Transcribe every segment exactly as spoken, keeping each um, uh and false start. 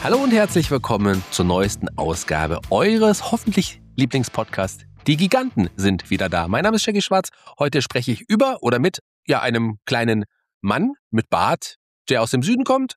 Hallo und herzlich willkommen zur neuesten Ausgabe eures hoffentlich Lieblingspodcasts. Die Giganten sind wieder da. Mein Name ist Shaggy Schwarz. Heute spreche ich über oder mit ja, einem kleinen Mann mit Bart, der aus dem Süden kommt.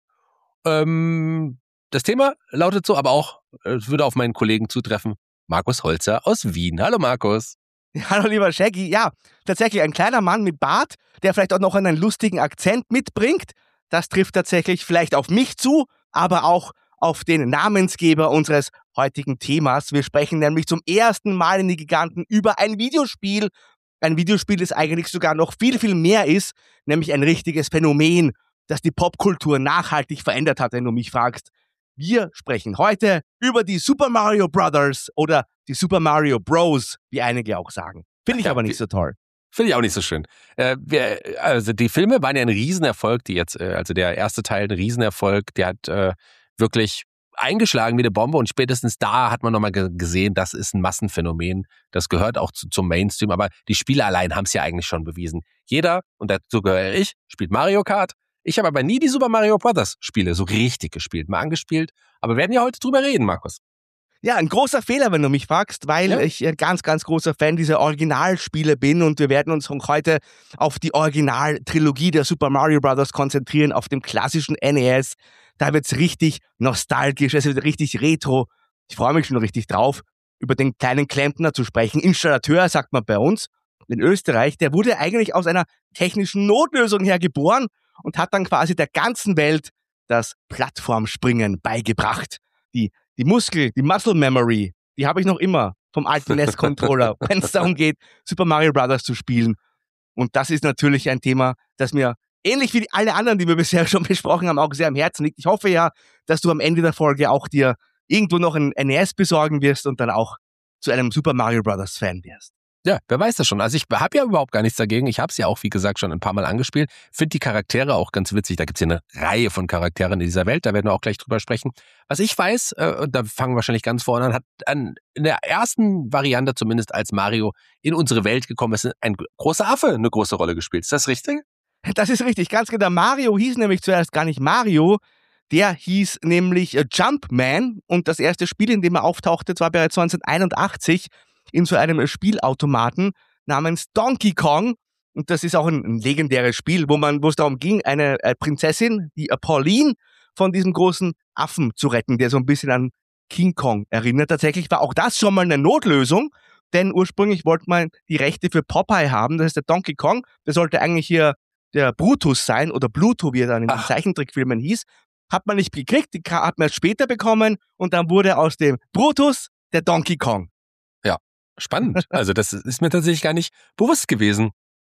Ähm, das Thema lautet so, aber auch, es würde auf meinen Kollegen zutreffen, Markus Holzer aus Wien. Hallo Markus. Hallo lieber Shaggy. Ja, tatsächlich ein kleiner Mann mit Bart, der vielleicht auch noch einen lustigen Akzent mitbringt. Das trifft tatsächlich vielleicht auf mich zu, aber auch auf den Namensgeber unseres heutigen Themas. Wir sprechen nämlich zum ersten Mal in die Giganten über ein Videospiel. Ein Videospiel, das eigentlich sogar noch viel, viel mehr ist, nämlich ein richtiges Phänomen, das die Popkultur nachhaltig verändert hat, wenn du mich fragst. Wir sprechen heute über die Super Mario Brothers oder die Super Mario Bros, wie einige auch sagen. Finde ich Ja, aber nicht so toll. Finde ich auch nicht so schön. Äh, wir, also die Filme waren ja ein Riesenerfolg, die jetzt, äh, also der erste Teil ein Riesenerfolg, der hat äh, wirklich eingeschlagen wie eine Bombe und spätestens da hat man nochmal ge- gesehen, das ist ein Massenphänomen, das gehört auch zu, zum Mainstream, aber die Spiele allein haben es ja eigentlich schon bewiesen. Jeder, und dazu gehöre ich, spielt Mario Kart. Ich habe aber nie die Super Mario Brothers Spiele so richtig gespielt, mal angespielt, aber wir werden ja heute drüber reden, Markus. Ja, ein großer Fehler, wenn du mich fragst, weil Ja. ich ein ganz, ganz großer Fan dieser Originalspiele bin und wir werden uns heute auf die Originaltrilogie der Super Mario Brothers konzentrieren, auf dem klassischen N E S. Da wird's richtig nostalgisch, es wird richtig retro. Ich freue mich schon richtig drauf, über den kleinen Klempner zu sprechen. Installateur, sagt man bei uns, in Österreich. Der wurde eigentlich aus einer technischen Notlösung her geboren und hat dann quasi der ganzen Welt das Plattformspringen beigebracht. Die Die Muskel, die Muscle Memory, die habe ich noch immer vom alten N E S-Controller, wenn es darum geht, Super Mario Brothers zu spielen. Und das ist natürlich ein Thema, das mir, ähnlich wie alle anderen, die wir bisher schon besprochen haben, auch sehr am Herzen liegt. Ich hoffe ja, dass du am Ende der Folge auch dir irgendwo noch ein N E S besorgen wirst und dann auch zu einem Super Mario Brothers Fan wirst. Ja, wer weiß das schon. Also ich habe ja überhaupt gar nichts dagegen. Ich habe es ja auch, wie gesagt, schon ein paar Mal angespielt. Finde die Charaktere auch ganz witzig. Da gibt es ja eine Reihe von Charakteren in dieser Welt. Da werden wir auch gleich drüber sprechen. Was ich weiß, äh, da fangen wir wahrscheinlich ganz vorne an, hat an, in der ersten Variante zumindest, als Mario in unsere Welt gekommen ist, ein großer Affe eine große Rolle gespielt. Ist das richtig? Das ist richtig, ganz genau. Mario hieß nämlich zuerst gar nicht Mario. Der hieß nämlich äh, Jumpman und das erste Spiel, in dem er auftauchte, war bereits neunzehnhunderteinundachtzig in so einem Spielautomaten namens Donkey Kong. Und das ist auch ein, ein legendäres Spiel, wo man, wo es darum ging, eine äh, Prinzessin, die äh, Pauline, von diesem großen Affen zu retten, der so ein bisschen an King Kong erinnert. Tatsächlich war auch das schon mal eine Notlösung, denn ursprünglich wollte man die Rechte für Popeye haben, das ist der Donkey Kong. Der sollte eigentlich hier der Brutus sein oder Bluto, wie er dann in den Ach. Zeichentrickfilmen hieß. Hat man nicht gekriegt, die hat man erst später bekommen und dann wurde aus dem Brutus der Donkey Kong. Spannend. Also das ist mir tatsächlich gar nicht bewusst gewesen.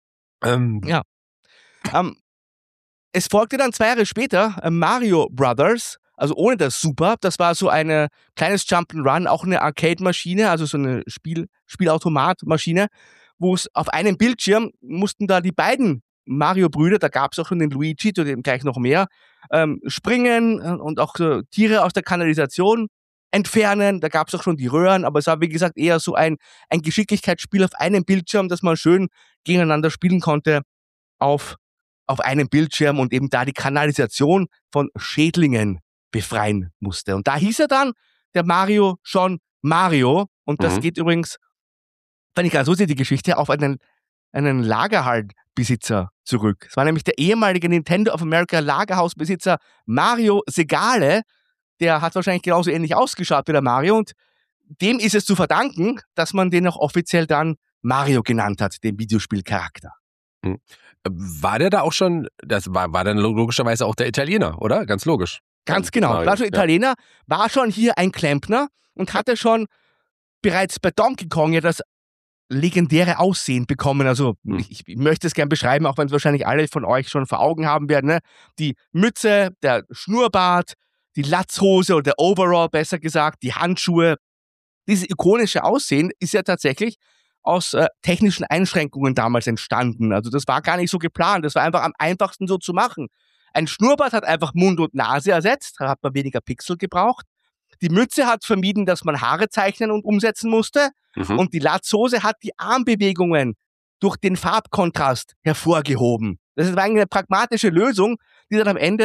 Ähm, Ja. Ähm, es folgte dann zwei Jahre später äh, Mario Brothers, also ohne das Super. Das war so ein kleines Jump'n'Run, auch eine Arcade-Maschine, also so eine Spiel, Spielautomat-Maschine, wo es auf einem Bildschirm mussten da die beiden Mario-Brüder, da gab es auch schon den Luigi, zu dem gleich noch mehr, ähm, springen äh, und auch so Tiere aus der Kanalisation entfernen. Da gab es auch schon die Röhren, aber es war, wie gesagt, eher so ein, ein Geschicklichkeitsspiel auf einem Bildschirm, das man schön gegeneinander spielen konnte auf, auf einem Bildschirm und eben da die Kanalisation von Schädlingen befreien musste. Und da hieß er dann, der Mario, schon Mario. Und das Mhm. geht übrigens, wenn ich gerade so sehe, die Geschichte, auf einen, einen Lagerhaltbesitzer zurück. Es war nämlich der ehemalige Nintendo of America Lagerhausbesitzer Mario Segale. Der hat wahrscheinlich genauso ähnlich ausgeschaut wie der Mario und dem ist es zu verdanken, dass man den auch offiziell dann Mario genannt hat, den Videospielcharakter. Mhm. War der da auch schon, das war, war dann logischerweise auch der Italiener, oder? Ganz logisch. Ganz genau. Mario, War schon ja. Italiener, war schon hier ein Klempner und hatte schon bereits bei Donkey Kong ja das legendäre Aussehen bekommen. Also Hm. ich, ich möchte es gern beschreiben, auch wenn es wahrscheinlich alle von euch schon vor Augen haben werden. Ne? Die Mütze, der Schnurrbart, die Latzhose oder der Overall, besser gesagt, die Handschuhe. Dieses ikonische Aussehen ist ja tatsächlich aus äh, technischen Einschränkungen damals entstanden. Also das war gar nicht so geplant. Das war einfach am einfachsten so zu machen. Ein Schnurrbart hat einfach Mund und Nase ersetzt, da hat man weniger Pixel gebraucht. Die Mütze hat vermieden, dass man Haare zeichnen und umsetzen musste. Mhm. Und die Latzhose hat die Armbewegungen durch den Farbkontrast hervorgehoben. Das war eigentlich eine pragmatische Lösung, die dann am Ende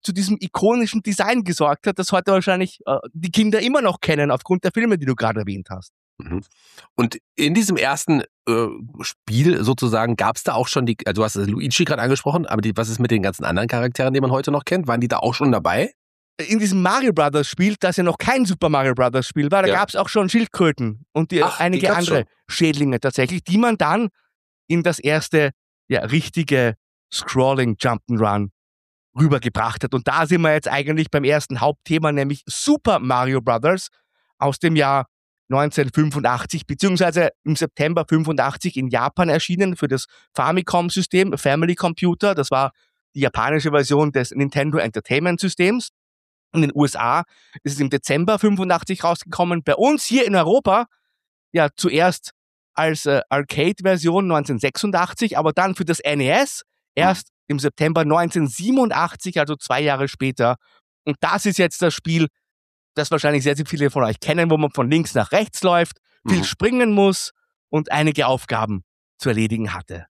zu diesem ikonischen Design gesorgt hat, das heute wahrscheinlich äh, die Kinder immer noch kennen, aufgrund der Filme, die du gerade erwähnt hast. Mhm. Und in diesem ersten äh, Spiel sozusagen gab es da auch schon die, also du hast Luigi gerade angesprochen, aber die, was ist mit den ganzen anderen Charakteren, die man heute noch kennt? Waren die da auch schon dabei? In diesem Mario Brothers Spiel, das ja noch kein Super Mario Brothers Spiel war, da Ja. gab es auch schon Schildkröten und die, Ach, die einige gab's andere schon. Schädlinge tatsächlich, die man dann in das erste, ja, richtige Scrolling Jump'n'Run rübergebracht hat. Und da sind wir jetzt eigentlich beim ersten Hauptthema, nämlich Super Mario Brothers aus dem Jahr neunzehnhundertfünfundachtzig, beziehungsweise im September fünfundachtzig in Japan erschienen für das Famicom-System, Family Computer. Das war die japanische Version des Nintendo Entertainment Systems. In den U S A ist es im Dezember fünfundachtzig rausgekommen. Bei uns hier in Europa ja zuerst als äh, Arcade-Version neunzehnhundertsechsundachtzig, aber dann für das N E S erst im September neunzehnhundertsiebenundachtzig, also zwei Jahre später. Und das ist jetzt das Spiel, das wahrscheinlich sehr, sehr viele von euch kennen, wo man von links nach rechts läuft, viel Mhm. springen muss und einige Aufgaben zu erledigen hatte.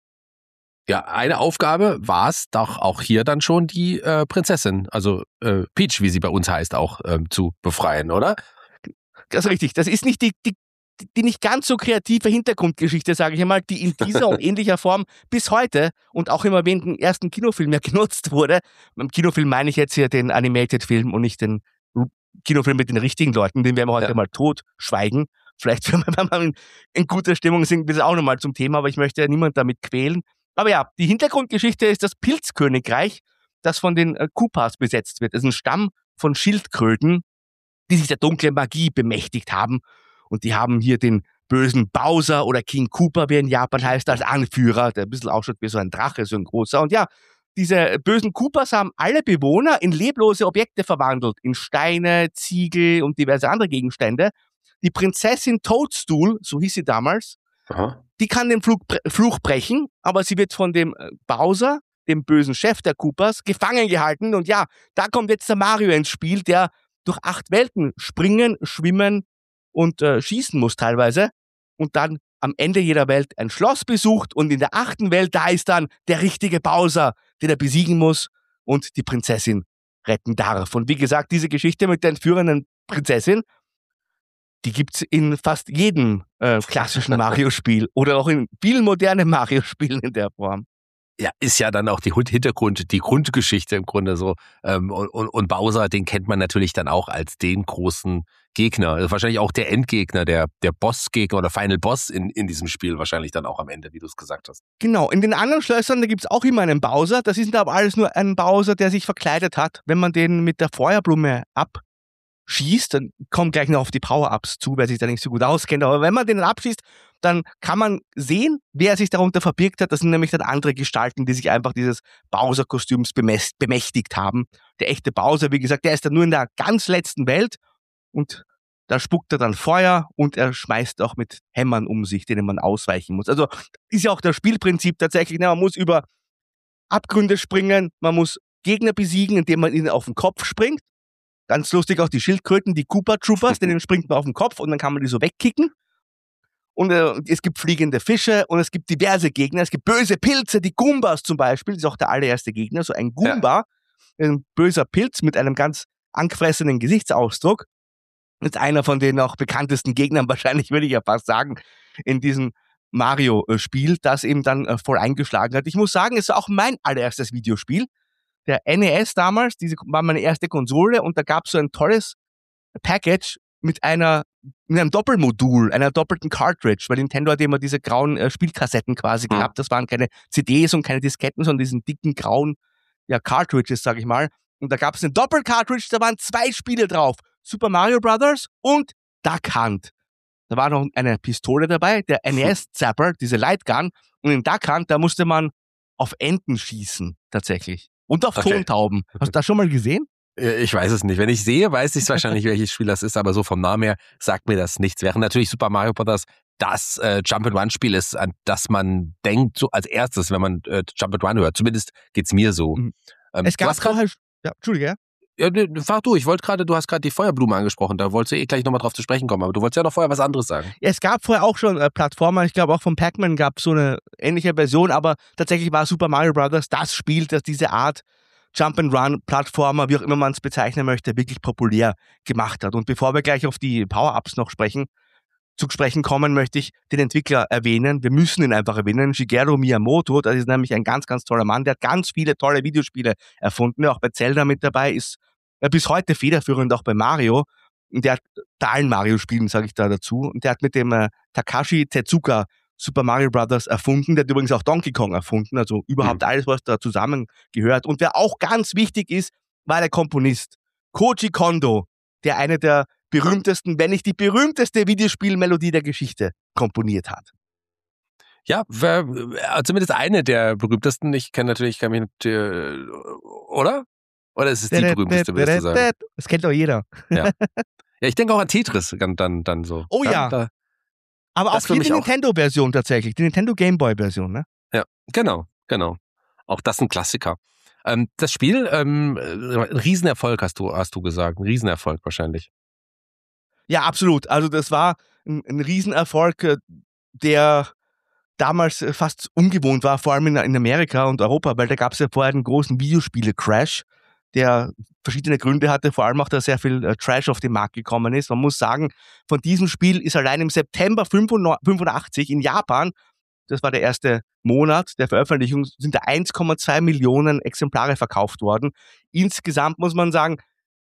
Ja, eine Aufgabe war es doch auch hier dann schon, die äh, Prinzessin, also äh, Peach, wie sie bei uns heißt, auch ähm, zu befreien, oder? Das ist richtig. Das ist nicht die, die, die nicht ganz so kreative Hintergrundgeschichte, sage ich einmal, die in dieser und ähnlicher Form bis heute und auch im erwähnten ersten Kinofilm ja genutzt wurde. Beim Kinofilm meine ich jetzt hier den Animated-Film und nicht den Kinofilm mit den richtigen Leuten, den werden wir heute Ja. mal totschweigen. Vielleicht, wenn wir in, in guter Stimmung sind, ist es auch nochmal zum Thema, aber ich möchte ja niemand damit quälen. Aber ja, die Hintergrundgeschichte ist das Pilzkönigreich, das von den äh, Koopas besetzt wird. Es ist ein Stamm von Schildkröten, die sich der dunklen Magie bemächtigt haben. Und die haben hier den bösen Bowser oder King Koopa, wie er in Japan heißt, als Anführer, der ein bisschen ausschaut wie so ein Drache, so ein großer. Und ja, diese bösen Koopas haben alle Bewohner in leblose Objekte verwandelt, in Steine, Ziegel und diverse andere Gegenstände. Die Prinzessin Toadstool, so hieß sie damals, Aha. die kann den Flug, Fluch brechen, aber sie wird von dem Bowser, dem bösen Chef der Koopas, gefangen gehalten. Und ja, da kommt jetzt der Mario ins Spiel, der durch acht Welten springen, schwimmen und äh, schießen muss teilweise. Und dann am Ende jeder Welt ein Schloss besucht. Und in der achten Welt, da ist dann der richtige Bowser, den er besiegen muss und die Prinzessin retten darf. Und wie gesagt, diese Geschichte mit der entführenden Prinzessin, die gibt's in fast jedem äh, klassischen Mario-Spiel oder auch in vielen modernen Mario-Spielen in der Form. Ja, ist ja dann auch die Hintergrund, die Grundgeschichte im Grunde so. Ähm, und, und, und Bowser, den kennt man natürlich dann auch als den großen Gegner. Also wahrscheinlich auch der Endgegner, der, der Bossgegner oder Final Boss in, in diesem Spiel wahrscheinlich dann auch am Ende, wie du es gesagt hast. Genau, in den anderen Schlössern, da gibt's auch immer einen Bowser. Das ist aber alles nur ein Bowser, der sich verkleidet hat. Wenn man den mit der Feuerblume abschießt, dann kommt gleich noch auf die Power-Ups zu, wer sich da nicht so gut auskennt. Aber wenn man den abschießt, dann kann man sehen, wer sich darunter verbirgt hat. Das sind nämlich dann andere Gestalten, die sich einfach dieses Bowser-Kostüms bemächtigt haben. Der echte Bowser, wie gesagt, der ist dann nur in der ganz letzten Welt und da spuckt er dann Feuer und er schmeißt auch mit Hämmern um sich, denen man ausweichen muss. Also ist ja auch das Spielprinzip tatsächlich. Ne? Man muss über Abgründe springen, man muss Gegner besiegen, indem man ihnen auf den Kopf springt. Ganz lustig auch die Schildkröten, die Koopa Troopers, denen springt man auf den Kopf und dann kann man die so wegkicken. Und äh, es gibt fliegende Fische und es gibt diverse Gegner. Es gibt böse Pilze, die Goombas zum Beispiel. Das ist auch der allererste Gegner. So ein Goomba, ja. Ein böser Pilz mit einem ganz angefressenen Gesichtsausdruck. Das ist einer von den auch bekanntesten Gegnern, wahrscheinlich würde ich ja fast sagen, in diesem Mario-Spiel, das eben dann äh, voll eingeschlagen hat. Ich muss sagen, es war auch mein allererstes Videospiel. Der N E S damals, diese war meine erste Konsole und da gab es so ein tolles Package mit einer mit einem Doppelmodul, einer doppelten Cartridge, weil Nintendo hat immer diese grauen äh, Spielkassetten quasi mhm. gehabt. Das waren keine C Ds und keine Disketten, sondern diesen dicken grauen ja, Cartridges, sag ich mal. Und da gab es eine Doppel-Cartridge, da waren zwei Spiele drauf. Super Mario Brothers und Duck Hunt. Da war noch eine Pistole dabei, der N E S-Zapper, diese Lightgun. Und in Duck Hunt, da musste man auf Enten schießen, tatsächlich. Und auf okay. Tontauben. Hast du das schon mal gesehen? Ich weiß es nicht. Wenn ich sehe, weiß ich wahrscheinlich, welches Spiel das ist, aber so vom Namen her sagt mir das nichts. Während natürlich Super Mario Bros. Das äh, Jump-and-Run-Spiel ist, an das man denkt, so als erstes, wenn man äh, Jump-and-Run hört. Zumindest geht's mir so. Mhm. Ähm, es gab vorher... Ja, Entschuldige, ja? Ja, fahr du, ich wollte gerade, du hast gerade die Feuerblume angesprochen, da wolltest du eh gleich nochmal drauf zu sprechen kommen, aber du wolltest ja noch vorher was anderes sagen. Ja, es gab vorher auch schon äh, Plattformer, ich glaube auch von Pac-Man gab es so eine ähnliche Version, aber tatsächlich war Super Mario Bros. Das Spiel, das diese Art Jump-and-Run-Plattformer, wie auch immer man es bezeichnen möchte, wirklich populär gemacht hat. Und bevor wir gleich auf die Power-Ups noch sprechen, zu sprechen kommen, möchte ich den Entwickler erwähnen. Wir müssen ihn einfach erwähnen. Shigeru Miyamoto, das ist nämlich ein ganz, ganz toller Mann. Der hat ganz viele tolle Videospiele erfunden. Auch bei Zelda mit dabei, ist er bis heute federführend auch bei Mario. Und der hat allen Mario-Spielen, sage ich da dazu. Und der hat mit dem äh, Takashi Tezuka Super Mario Brothers erfunden. Der hat übrigens auch Donkey Kong erfunden. Also überhaupt mhm. alles, was da zusammengehört. Und wer auch ganz wichtig ist, war der Komponist Koji Kondo, der eine der berühmtesten, wenn nicht die berühmteste Videospielmelodie der Geschichte komponiert hat. Ja, wer, zumindest eine der berühmtesten. Ich kenne natürlich, kann mich nicht, äh, oder? Oder ist es die berühmteste, würdest du sagen? Das kennt doch jeder. Ja, ja, ich denke auch an Tetris dann, dann, dann so. Oh ja, da, aber auch hier die Nintendo-Version tatsächlich, die Nintendo Game Boy-Version, ne? Ja, genau, genau. Auch das ein Klassiker. Ähm, das Spiel, ähm, ein Riesenerfolg hast du, hast du gesagt, ein Riesenerfolg wahrscheinlich. Ja, absolut. Also das war ein, ein Riesenerfolg, der damals fast ungewohnt war, vor allem in, in Amerika und Europa, weil da gab es ja vorher einen großen Videospiele-Crash, der verschiedene Gründe hatte, vor allem auch, dass sehr viel äh, Trash auf den Markt gekommen ist. Man muss sagen, von diesem Spiel ist allein im September fünfundachtzig in Japan, das war der erste Monat der Veröffentlichung, sind da eins Komma zwei Millionen Exemplare verkauft worden. Insgesamt muss man sagen,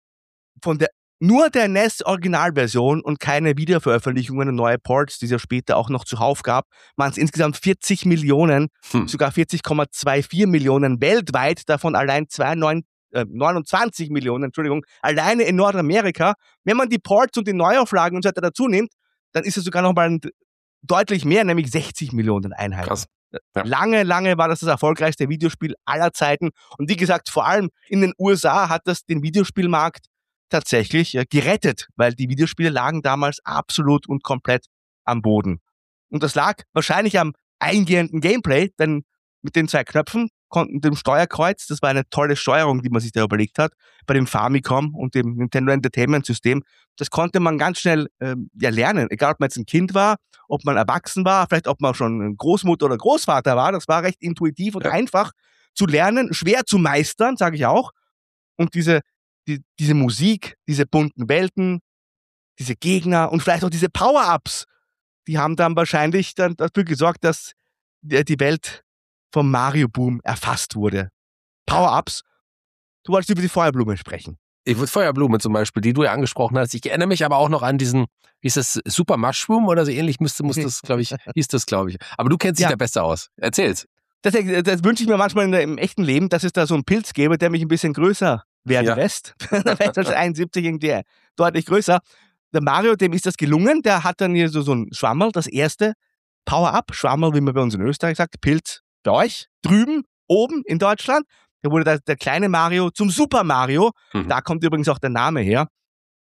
von der nur der N E S-Originalversion und keine Wiederveröffentlichungen und neue Ports, die es ja später auch noch zuhauf gab, waren es insgesamt vierzig Millionen, hm. sogar vierzig Komma vierundzwanzig Millionen weltweit, davon allein neunundzwanzig Millionen, Entschuldigung, alleine in Nordamerika. Wenn man die Ports und die Neuauflagen und so weiter dazu nimmt, dann ist es sogar noch mal deutlich mehr, nämlich sechzig Millionen Einheiten. Krass. Ja. Lange, lange war das das erfolgreichste Videospiel aller Zeiten. Und wie gesagt, vor allem in den U S A hat das den Videospielmarkt tatsächlich äh, gerettet, weil die Videospiele lagen damals absolut und komplett am Boden. Und das lag wahrscheinlich am eingehenden Gameplay, denn mit den zwei Knöpfen, konnten dem Steuerkreuz, das war eine tolle Steuerung, die man sich da überlegt hat, bei dem Famicom und dem Nintendo Entertainment System, das konnte man ganz schnell äh, ja, lernen, egal ob man jetzt ein Kind war, ob man erwachsen war, vielleicht ob man schon Großmutter oder Großvater war, das war recht intuitiv und ja. einfach zu lernen, schwer zu meistern, sage ich auch. Und diese Die, diese Musik, diese bunten Welten, diese Gegner und vielleicht auch diese Power-Ups, die haben dann wahrscheinlich dann dafür gesorgt, dass die Welt vom Mario-Boom erfasst wurde. Power-Ups. Du wolltest über die Feuerblume sprechen. Ich würde Feuerblume zum Beispiel, die du ja angesprochen hast. Ich erinnere mich aber auch noch an diesen, wie ist das, Super Mushroom oder so ähnlich müsste, muss das, glaube ich, hieß das, glaube ich. Aber du kennst dich ja da besser aus. Erzähl's. Das, das wünsche ich mir manchmal in der, im echten Leben, dass es da so einen Pilz gäbe, der mich ein bisschen größer werden ja. lässt. Da wäre es einundsiebzig irgendwie deutlich größer. Der Mario, dem ist das gelungen. Der hat dann hier so, so ein Schwammerl, das erste Power-Up, Schwammerl, wie man bei uns in Österreich sagt, Pilz bei euch, drüben, oben in Deutschland. Da wurde der, der kleine Mario zum Super Mario. Mhm. Da kommt übrigens auch der Name her.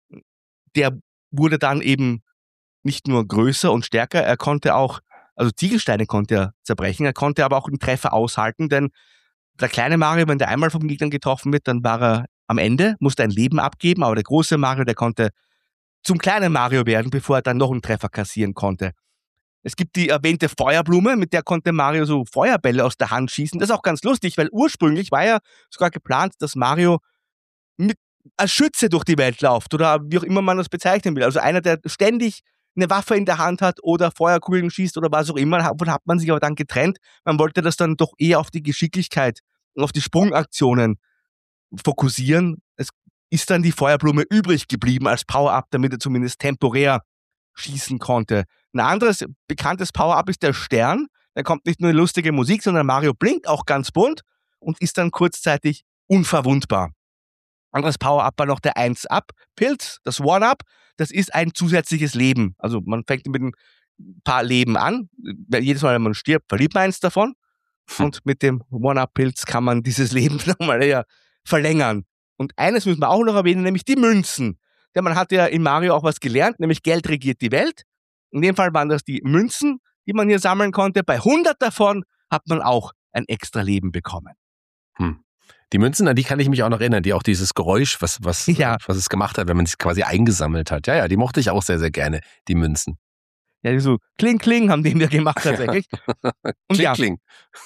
Der wurde dann eben nicht nur größer und stärker, er konnte auch, also Ziegelsteine konnte er zerbrechen, er konnte aber auch einen Treffer aushalten, denn der kleine Mario, wenn der einmal vom Gegnern getroffen wird, dann war er am Ende, musste ein Leben abgeben, aber der große Mario, der konnte zum kleinen Mario werden, bevor er dann noch einen Treffer kassieren konnte. Es gibt die erwähnte Feuerblume, mit der konnte Mario so Feuerbälle aus der Hand schießen. Das ist auch ganz lustig, weil ursprünglich war ja sogar geplant, dass Mario mit als Schütze durch die Welt läuft oder wie auch immer man das bezeichnen will. Also einer, der ständig eine Waffe in der Hand hat oder Feuerkugeln schießt oder was auch immer, davon hat man sich aber dann getrennt. Man wollte das dann doch eher auf die Geschicklichkeit und auf die Sprungaktionen fokussieren. Es ist dann die Feuerblume übrig geblieben als Power-Up, damit er zumindest temporär schießen konnte. Ein anderes bekanntes Power-Up ist der Stern. Da kommt nicht nur eine lustige Musik, sondern Mario blinkt auch ganz bunt und ist dann kurzzeitig unverwundbar. Anderes Power-Up war noch der eins-Up-Pilz, das One-Up. Das ist ein zusätzliches Leben. Also man fängt mit ein paar Leben an. Jedes Mal, wenn man stirbt, verliert man eins davon. Und mit dem One-Up-Pilz kann man dieses Leben nochmal eher verlängern. Und eines müssen wir auch noch erwähnen, nämlich die Münzen. Denn man hat ja in Mario auch was gelernt, nämlich Geld regiert die Welt. In dem Fall waren das die Münzen, die man hier sammeln konnte. Bei hundert davon hat man auch ein extra Leben bekommen. Hm. Die Münzen, an die kann ich mich auch noch erinnern, die auch dieses Geräusch, was, was, ja. was es gemacht hat, wenn man es quasi eingesammelt hat. Ja, ja, die mochte ich auch sehr, sehr gerne, die Münzen. Ja, so Kling Kling haben die mir gemacht tatsächlich. Und kling, ja, kling.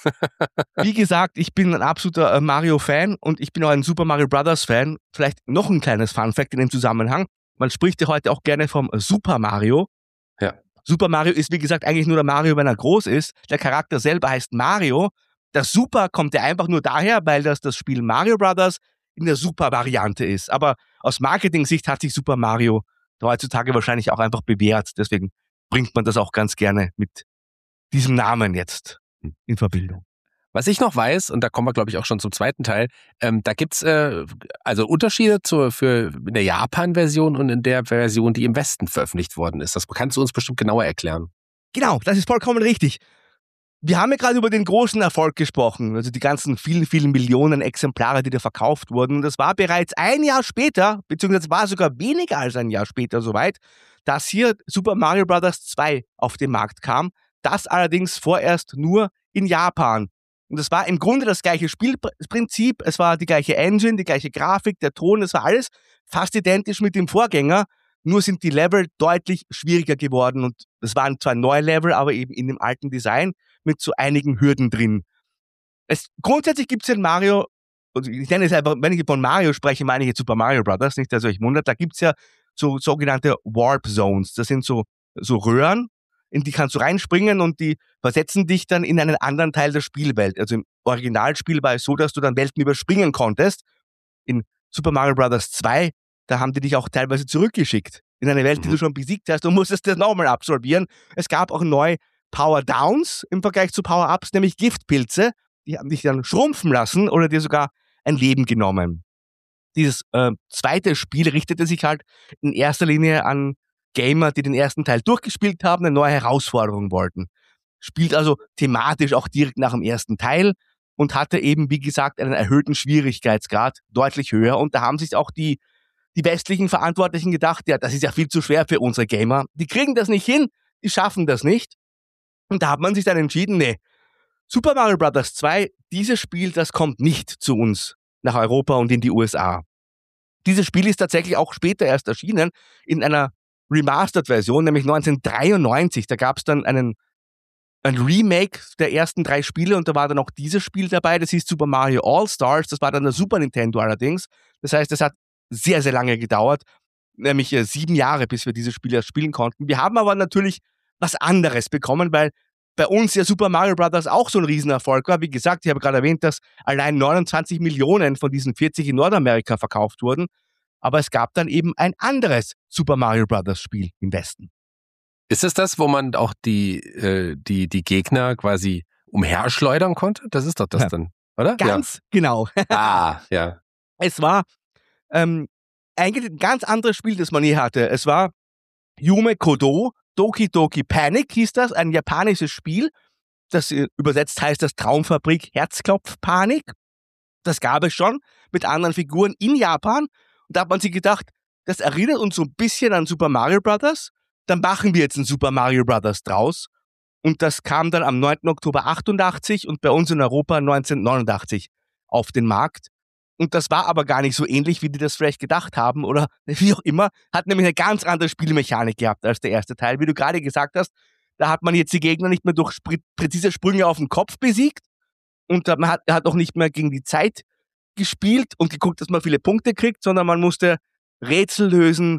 wie gesagt, ich bin ein absoluter äh, Mario-Fan und ich bin auch ein Super Mario Brothers Fan. Vielleicht noch ein kleines Funfact in dem Zusammenhang. Man spricht ja heute auch gerne vom Super Mario. Ja. Super Mario ist, wie gesagt, eigentlich nur der Mario, wenn er groß ist. Der Charakter selber heißt Mario. Der Super kommt ja einfach nur daher, weil das das Spiel Mario Brothers in der Super-Variante ist. Aber aus Marketing-Sicht hat sich Super Mario heutzutage wahrscheinlich auch einfach bewährt. Deswegen bringt man das auch ganz gerne mit diesem Namen jetzt in Verbindung. Was ich noch weiß, und da kommen wir, glaube ich, auch schon zum zweiten Teil, ähm, da gibt's äh, also Unterschiede zur, für in der Japan-Version und in der Version, die im Westen veröffentlicht worden ist. Das kannst du uns bestimmt genauer erklären. Genau, das ist vollkommen richtig. Wir haben ja gerade über den großen Erfolg gesprochen, also die ganzen vielen, vielen Millionen Exemplare, die da verkauft wurden. Und das war bereits ein Jahr später, beziehungsweise war sogar weniger als ein Jahr später soweit, dass hier Super Mario Bros. zwei auf den Markt kam. Das allerdings vorerst nur in Japan. Und es war im Grunde das gleiche Spielprinzip, es war die gleiche Engine, die gleiche Grafik, der Ton, es war alles fast identisch mit dem Vorgänger. Nur sind die Level deutlich schwieriger geworden und es waren zwar neue Level, aber eben in dem alten Design mit so einigen Hürden drin. Es, grundsätzlich gibt es in Mario, also ich nenne es einfach, wenn ich von Mario spreche, meine ich jetzt Super Mario Brothers, nicht, dass ihr euch wundert, da gibt es ja so sogenannte Warp Zones. Das sind so, so Röhren, in die kannst du reinspringen und die versetzen dich dann in einen anderen Teil der Spielwelt. Also im Originalspiel war es so, dass du dann Welten überspringen konntest. In Super Mario Bros. zwei, da haben die dich auch teilweise zurückgeschickt in eine Welt, die du schon besiegt hast und musstest das nochmal absolvieren. Es gab auch neu Power-Downs im Vergleich zu Power-Ups, nämlich Giftpilze. Die haben dich dann schrumpfen lassen oder dir sogar ein Leben genommen. Dieses äh, zweite Spiel richtete sich halt in erster Linie an Gamer, die den ersten Teil durchgespielt haben, eine neue Herausforderung wollten. Spielt also thematisch auch direkt nach dem ersten Teil und hatte eben, wie gesagt, einen erhöhten Schwierigkeitsgrad, deutlich höher. Und da haben sich auch die, die westlichen Verantwortlichen gedacht, ja, das ist ja viel zu schwer für unsere Gamer. Die kriegen das nicht hin, die schaffen das nicht. Und da hat man sich dann entschieden, nee, Super Mario Bros. zwei, dieses Spiel, das kommt nicht zu uns nach Europa und in die U S A. Dieses Spiel ist tatsächlich auch später erst erschienen in einer Remastered-Version, nämlich neunzehnhundertdreiundneunzig. Da gab es dann einen, ein Remake der ersten drei Spiele und da war dann auch dieses Spiel dabei. Das hieß Super Mario All-Stars. Das war dann der Super Nintendo allerdings. Das heißt, es hat sehr, sehr lange gedauert, nämlich äh, sieben Jahre, bis wir dieses Spiel erst spielen konnten. Wir haben aber natürlich was anderes bekommen, weil bei uns ja Super Mario Bros. Auch so ein Riesenerfolg war. Wie gesagt, ich habe gerade erwähnt, dass allein neunundzwanzig Millionen von diesen vierzig in Nordamerika verkauft wurden. Aber es gab dann eben ein anderes Super Mario Bros. Spiel im Westen. Ist es das, wo man auch die, äh, die, die Gegner quasi umherschleudern konnte? Das ist doch das Ja. dann, oder? Ganz genau. Ja. Ah, ja. Es war ähm, eigentlich ein ganz anderes Spiel, das man hier hatte. Es war Yume Kodo, Doki Doki Panic hieß das, ein japanisches Spiel. Das äh, übersetzt heißt das Traumfabrik Herzklopf-Panik. Das gab es schon mit anderen Figuren in Japan. Und da hat man sich gedacht, das erinnert uns so ein bisschen an Super Mario Bros. Dann machen wir jetzt ein Super Mario Bros. Draus. Und das kam dann am neunten Oktober achtundachtzig und bei uns in Europa neunzehnhundertneunundachtzig auf den Markt. Und das war aber gar nicht so ähnlich, wie die das vielleicht gedacht haben oder wie auch immer. Hat nämlich eine ganz andere Spielmechanik gehabt als der erste Teil. Wie du gerade gesagt hast, da hat man jetzt die Gegner nicht mehr durch präzise Sprünge auf den Kopf besiegt und man hat, hat auch nicht mehr gegen die Zeit gespielt und geguckt, dass man viele Punkte kriegt, sondern man musste Rätsel lösen,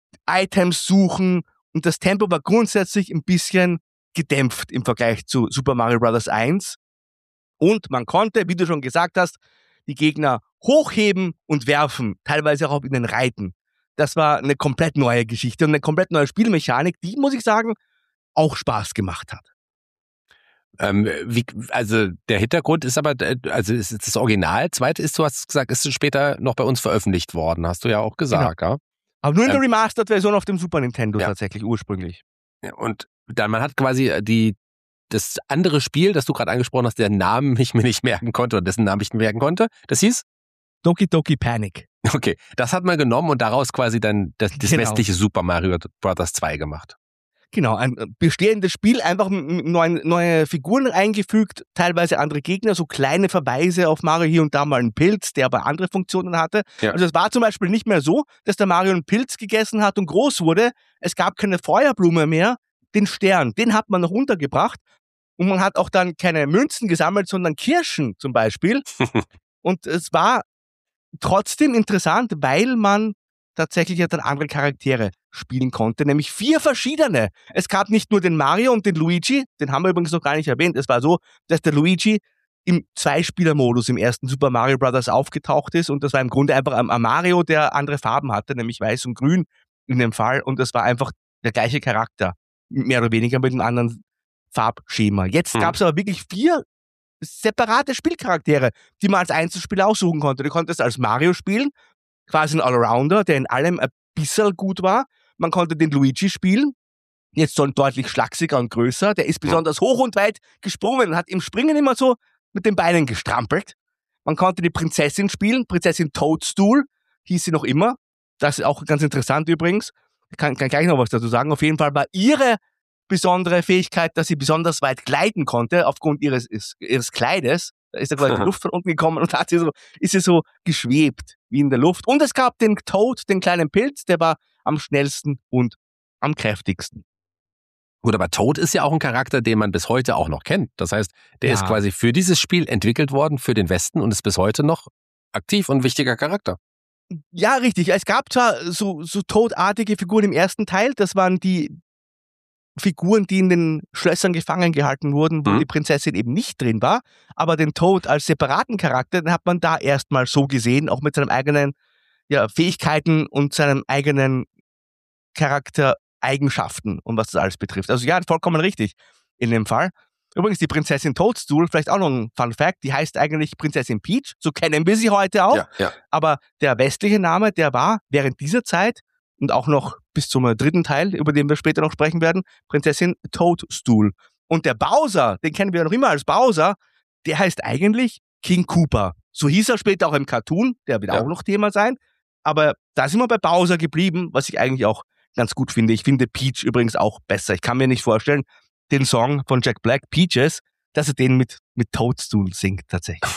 Items suchen und das Tempo war grundsätzlich ein bisschen gedämpft im Vergleich zu Super Mario Bros. eins. Und man konnte, wie du schon gesagt hast, die Gegner hochheben und werfen, teilweise auch auf ihnen reiten. Das war eine komplett neue Geschichte und eine komplett neue Spielmechanik, die, muss ich sagen, auch Spaß gemacht hat. Ähm, wie, also der Hintergrund ist aber, also ist das Original, zweite ist, du hast gesagt, ist später noch bei uns veröffentlicht worden, hast du ja auch gesagt, genau. Ja? Aber nur in der ähm, Remastered-Version auf dem Super Nintendo ja. tatsächlich ursprünglich. Ja, und dann, man hat quasi die, das andere Spiel, das du gerade angesprochen hast, der Namen ich mir nicht merken konnte oder dessen Namen ich mir merken konnte, das hieß? Doki Doki Panic. Okay, das hat man genommen und daraus quasi dann das, das genau. westliche Super Mario Bros. zwei gemacht. Genau, ein bestehendes Spiel, einfach neue, neue Figuren eingefügt, teilweise andere Gegner, so kleine Verweise auf Mario, hier und da mal einen Pilz, der aber andere Funktionen hatte. Ja. Also es war zum Beispiel nicht mehr so, dass der Mario einen Pilz gegessen hat und groß wurde. Es gab keine Feuerblume mehr, den Stern, den hat man noch untergebracht. Und man hat auch dann keine Münzen gesammelt, sondern Kirschen zum Beispiel. Und es war trotzdem interessant, weil man tatsächlich ja dann andere Charaktere spielen konnte, nämlich vier verschiedene. Es gab nicht nur den Mario und den Luigi, den haben wir übrigens noch gar nicht erwähnt. Es war so, dass der Luigi im Zweispieler-Modus im ersten Super Mario Bros. Aufgetaucht ist und das war im Grunde einfach ein Mario, der andere Farben hatte, nämlich weiß und grün in dem Fall und das war einfach der gleiche Charakter, mehr oder weniger mit einem anderen Farbschema. Jetzt hm. gab es aber wirklich vier separate Spielcharaktere, die man als Einzelspieler aussuchen konnte. Du konntest als Mario spielen, quasi ein Allrounder, der in allem ein bisschen gut war. Man konnte den Luigi spielen, jetzt so ein deutlich schlachsiger und größer. Der ist besonders hoch und weit gesprungen und hat im Springen immer so mit den Beinen gestrampelt. Man konnte die Prinzessin spielen, Prinzessin Toadstool hieß sie noch immer. Das ist auch ganz interessant übrigens. Ich kann, kann gleich noch was dazu sagen. Auf jeden Fall war ihre besondere Fähigkeit, dass sie besonders weit gleiten konnte aufgrund ihres, ihres Kleides. Da ist ja quasi die Luft von unten gekommen und hat sie so, ist sie so geschwebt wie in der Luft. Und es gab den Toad, den kleinen Pilz, der war am schnellsten und am kräftigsten. Gut, aber Toad ist ja auch ein Charakter, den man bis heute auch noch kennt. Das heißt, der ja. ist quasi für dieses Spiel entwickelt worden, für den Westen und ist bis heute noch aktiv und wichtiger Charakter. Ja, richtig. Es gab zwar so, so Toad-artige Figuren im ersten Teil, das waren die Figuren, die in den Schlössern gefangen gehalten wurden, wo mhm. die Prinzessin eben nicht drin war, aber den Toad als separaten Charakter, den hat man da erstmal so gesehen, auch mit seinen eigenen ja, Fähigkeiten und seinen eigenen Charaktereigenschaften und was das alles betrifft. Also ja, vollkommen richtig in dem Fall. Übrigens die Prinzessin Toadstool, vielleicht auch noch ein Fun Fact, die heißt eigentlich Prinzessin Peach, so kennen wir sie heute auch, ja, ja. aber der westliche Name, der war während dieser Zeit und auch noch bis zum dritten Teil, über den wir später noch sprechen werden, Prinzessin Toadstool. Und der Bowser, den kennen wir ja noch immer als Bowser, der heißt eigentlich King Koopa. So hieß er später auch im Cartoon, der wird ja. auch noch Thema sein. Aber da sind wir bei Bowser geblieben, was ich eigentlich auch ganz gut finde. Ich finde Peach übrigens auch besser. Ich kann mir nicht vorstellen, den Song von Jack Black, Peaches, dass er den mit, mit Toadstool singt tatsächlich.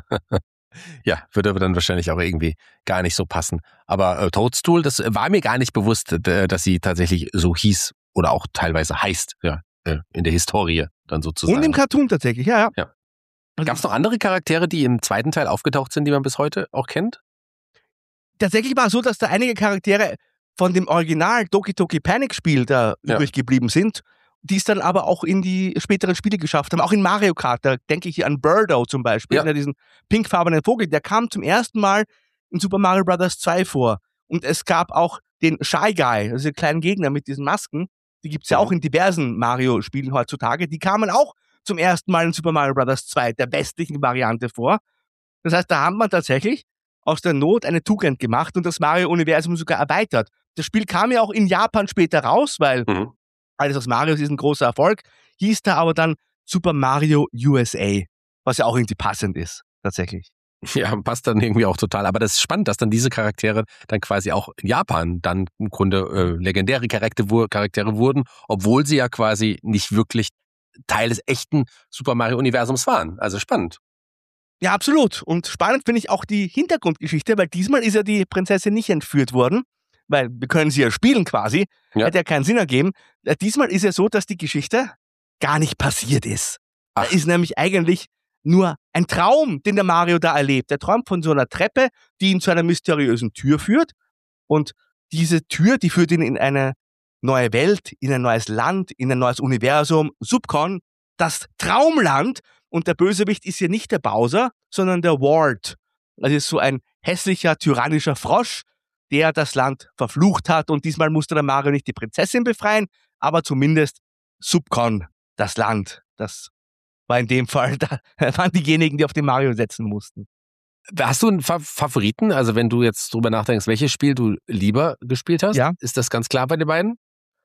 Ja, würde aber dann wahrscheinlich auch irgendwie gar nicht so passen. Aber äh, Toadstool, das war mir gar nicht bewusst, d- dass sie tatsächlich so hieß oder auch teilweise heißt, ja, äh, in der Historie dann sozusagen. Und im Cartoon tatsächlich, ja, ja. ja. Gab es noch andere Charaktere, die im zweiten Teil aufgetaucht sind, die man bis heute auch kennt? Tatsächlich war es so, dass da einige Charaktere von dem Original Doki Doki Panic Spiel da ja. übrig geblieben sind, die es dann aber auch in die späteren Spiele geschafft haben. Auch in Mario Kart, da denke ich hier an Birdo zum Beispiel, ja. diesen pinkfarbenen Vogel, der kam zum ersten Mal in Super Mario Bros. zwei vor. Und es gab auch den Shy Guy, also den kleinen Gegner mit diesen Masken, die gibt's ja mhm. auch in diversen Mario-Spielen heutzutage, die kamen auch zum ersten Mal in Super Mario Bros. zwei, der westlichen Variante vor. Das heißt, da haben wir tatsächlich aus der Not eine Tugend gemacht und das Mario-Universum sogar erweitert. Das Spiel kam ja auch in Japan später raus, weil mhm. alles aus Mario ist ein großer Erfolg, hieß da aber dann Super Mario U S A, was ja auch irgendwie passend ist, tatsächlich. Ja, passt dann irgendwie auch total. Aber das ist spannend, dass dann diese Charaktere dann quasi auch in Japan dann im Grunde äh, legendäre Charaktere, Charaktere wurden, obwohl sie ja quasi nicht wirklich Teil des echten Super Mario-Universums waren. Also spannend. Ja, absolut. Und spannend finde ich auch die Hintergrundgeschichte, weil diesmal ist ja die Prinzessin nicht entführt worden, weil wir können sie ja spielen quasi, ja. Hätte ja keinen Sinn ergeben. Diesmal ist ja so, dass die Geschichte gar nicht passiert ist. Ach. Da ist nämlich eigentlich nur ein Traum, den der Mario da erlebt. Er träumt von so einer Treppe, die ihn zu einer mysteriösen Tür führt. Und diese Tür, die führt ihn in eine neue Welt, in ein neues Land, in ein neues Universum, Subcon, das Traumland. Und der Bösewicht ist hier nicht der Bowser, sondern der Wart. Das ist so ein hässlicher, tyrannischer Frosch, der das Land verflucht hat. Und diesmal musste der Mario nicht die Prinzessin befreien, aber zumindest Subcon, das Land. Das war in dem Fall, da waren diejenigen, die auf den Mario setzen mussten. Hast du einen Fa- Favoriten? Also wenn du jetzt drüber nachdenkst, welches Spiel du lieber gespielt hast? Ja. Ist das ganz klar bei den beiden?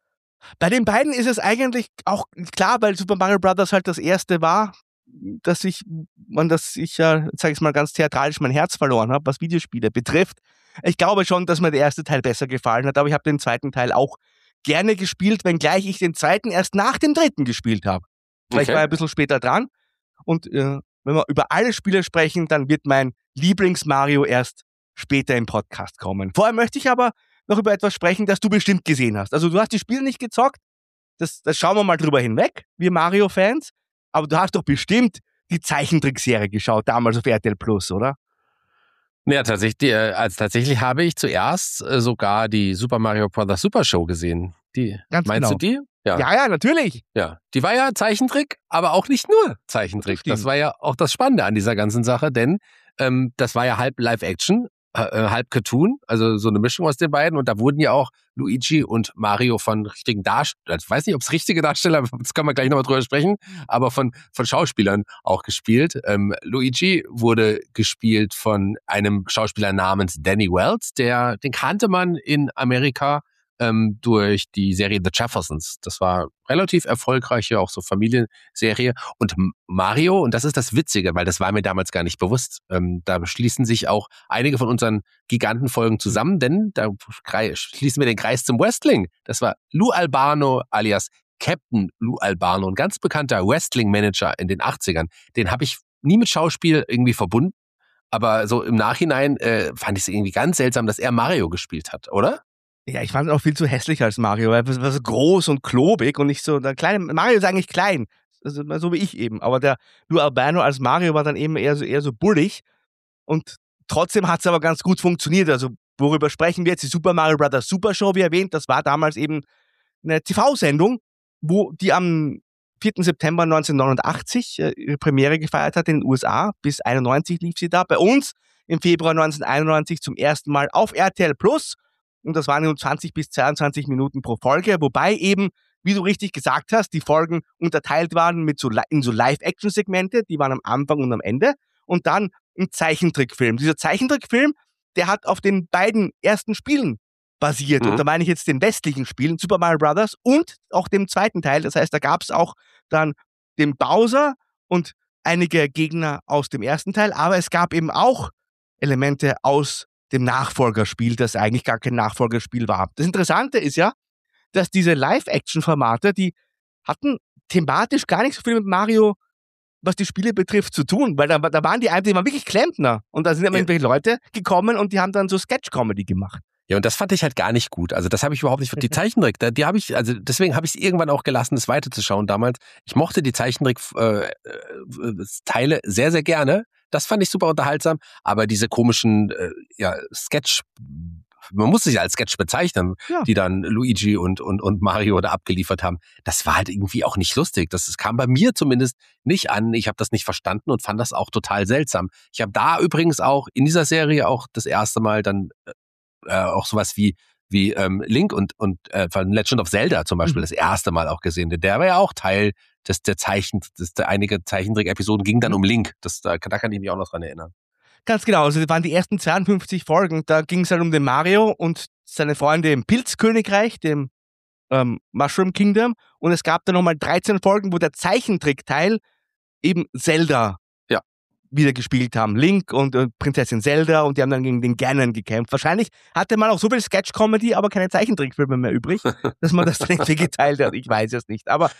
Bei den beiden ist es eigentlich auch klar, weil Super Mario Bros. Halt das erste war, dass ich, man, dass ich ja, sag ich mal ganz theatralisch, mein Herz verloren habe, was Videospiele betrifft. Ich glaube schon, dass mir der erste Teil besser gefallen hat, aber ich habe den zweiten Teil auch gerne gespielt, wenngleich ich den zweiten erst nach dem dritten gespielt habe. Weil okay. Ich war ein bisschen später dran. Und äh, wenn wir über alle Spiele sprechen, dann wird mein Lieblings-Mario erst später im Podcast kommen. Vorher möchte ich aber noch über etwas sprechen, das du bestimmt gesehen hast. Also du hast die Spiele nicht gezockt, das, das schauen wir mal drüber hinweg, wir Mario-Fans. Aber du hast doch bestimmt die Zeichentrickserie geschaut, damals auf R T L Plus, oder? Ja, tatsächlich, äh, also tatsächlich habe ich zuerst äh, sogar die Super Mario Bros. Super Show gesehen. Die, Ganz meinst genau. du die? Ja. ja, ja, natürlich. Ja, die war ja Zeichentrick, aber auch nicht nur Zeichentrick. Das, das war ja auch das Spannende an dieser ganzen Sache, denn ähm, das war ja halb Live-Action, äh, halb Cartoon, also so eine Mischung aus den beiden. Und da wurden ja auch Luigi und Mario von richtigen Darstellern, ich weiß nicht, ob es richtige Darsteller, das können wir gleich nochmal drüber sprechen, aber von, von Schauspielern auch gespielt. Ähm, Luigi wurde gespielt von einem Schauspieler namens Danny Wells, der, den kannte man in Amerika ähm, durch die Serie The Jeffersons. Das war relativ erfolgreiche, auch so Familienserie. Und Mario, und das ist das Witzige, weil das war mir damals gar nicht bewusst, ähm, da schließen sich auch einige von unseren Gigantenfolgen zusammen, denn da schließen wir den Kreis zum Wrestling. Das war Lou Albano alias Captain Lou Albano, ein ganz bekannter Wrestling-Manager in den achtzigern. Den habe ich nie mit Schauspiel irgendwie verbunden, aber so im Nachhinein äh, fand ich es irgendwie ganz seltsam, dass er Mario gespielt hat, oder? Ja, ich fand ihn auch viel zu hässlich als Mario, weil er war so groß und klobig und nicht so, der kleine, Mario ist eigentlich klein, also, so wie ich eben, aber der Lou Albano als Mario war dann eben eher so, eher so bullig und trotzdem hat es aber ganz gut funktioniert, also worüber sprechen wir jetzt, die Super Mario Bros. Super Show, wie erwähnt, das war damals eben eine T V-Sendung, wo die am vierten September neunzehnhundertneunundachtzig äh, ihre Premiere gefeiert hat in den U S A, bis einundneunzig lief sie da, bei uns im Februar neunzehnhunderteinundneunzig zum ersten Mal auf R T L Plus. Und das waren nur zwanzig bis zweiundzwanzig Minuten pro Folge, wobei eben, wie du richtig gesagt hast, die Folgen unterteilt waren mit so, in so Live-Action-Segmente, die waren am Anfang und am Ende. Und dann ein Zeichentrickfilm. Dieser Zeichentrickfilm, der hat auf den beiden ersten Spielen basiert. Mhm. Und da meine ich jetzt den westlichen Spielen, Super Mario Bros. Und auch dem zweiten Teil. Das heißt, da gab es auch dann den Bowser und einige Gegner aus dem ersten Teil, aber es gab eben auch Elemente aus dem Nachfolgerspiel, das eigentlich gar kein Nachfolgerspiel war. Das Interessante ist ja, dass diese Live-Action-Formate, die hatten thematisch gar nicht so viel mit Mario, was die Spiele betrifft, zu tun, weil da, da waren die, die waren wirklich Klempner und da sind immer ja. irgendwelche Leute gekommen und die haben dann so Sketch-Comedy gemacht. Ja, und das fand ich halt gar nicht gut. Also das habe ich überhaupt nicht, die Zeichentrick, die habe ich, also deswegen habe ich es irgendwann auch gelassen, das weiterzuschauen damals. Ich mochte die Zeichentrick-Teile äh, sehr, sehr gerne. Das fand ich super unterhaltsam, aber diese komischen äh, ja, Sketch, man muss sich als Sketch bezeichnen, ja. die dann Luigi und, und, und Mario da abgeliefert haben, das war halt irgendwie auch nicht lustig. Das, das kam bei mir zumindest nicht an. Ich habe das nicht verstanden und fand das auch total seltsam. Ich habe da übrigens auch in dieser Serie auch das erste Mal dann äh, auch sowas wie wie ähm, Link und und äh, von Legend of Zelda zum Beispiel mhm. das erste Mal auch gesehen. Der war ja auch Teil des der Zeichen, des, der einige Zeichentrick-Episoden ging dann um Link. Das da, da kann ich mich auch noch dran erinnern. Ganz genau. Also das waren die ersten zweiundfünfzig Folgen. Da ging es halt um den Mario und seine Freunde im Pilzkönigreich, dem ähm, Mushroom Kingdom. Und es gab dann nochmal dreizehn Folgen, wo der Zeichentrickteil eben Zelda ja. wieder gespielt haben. Link und äh, Prinzessin Zelda und die haben dann gegen den Ganon gekämpft. Wahrscheinlich hatte man auch so viel Sketch-Comedy, aber keine Zeichentrickfilme mehr übrig, dass man das dann irgendwie geteilt hat. Ich weiß es nicht. Aber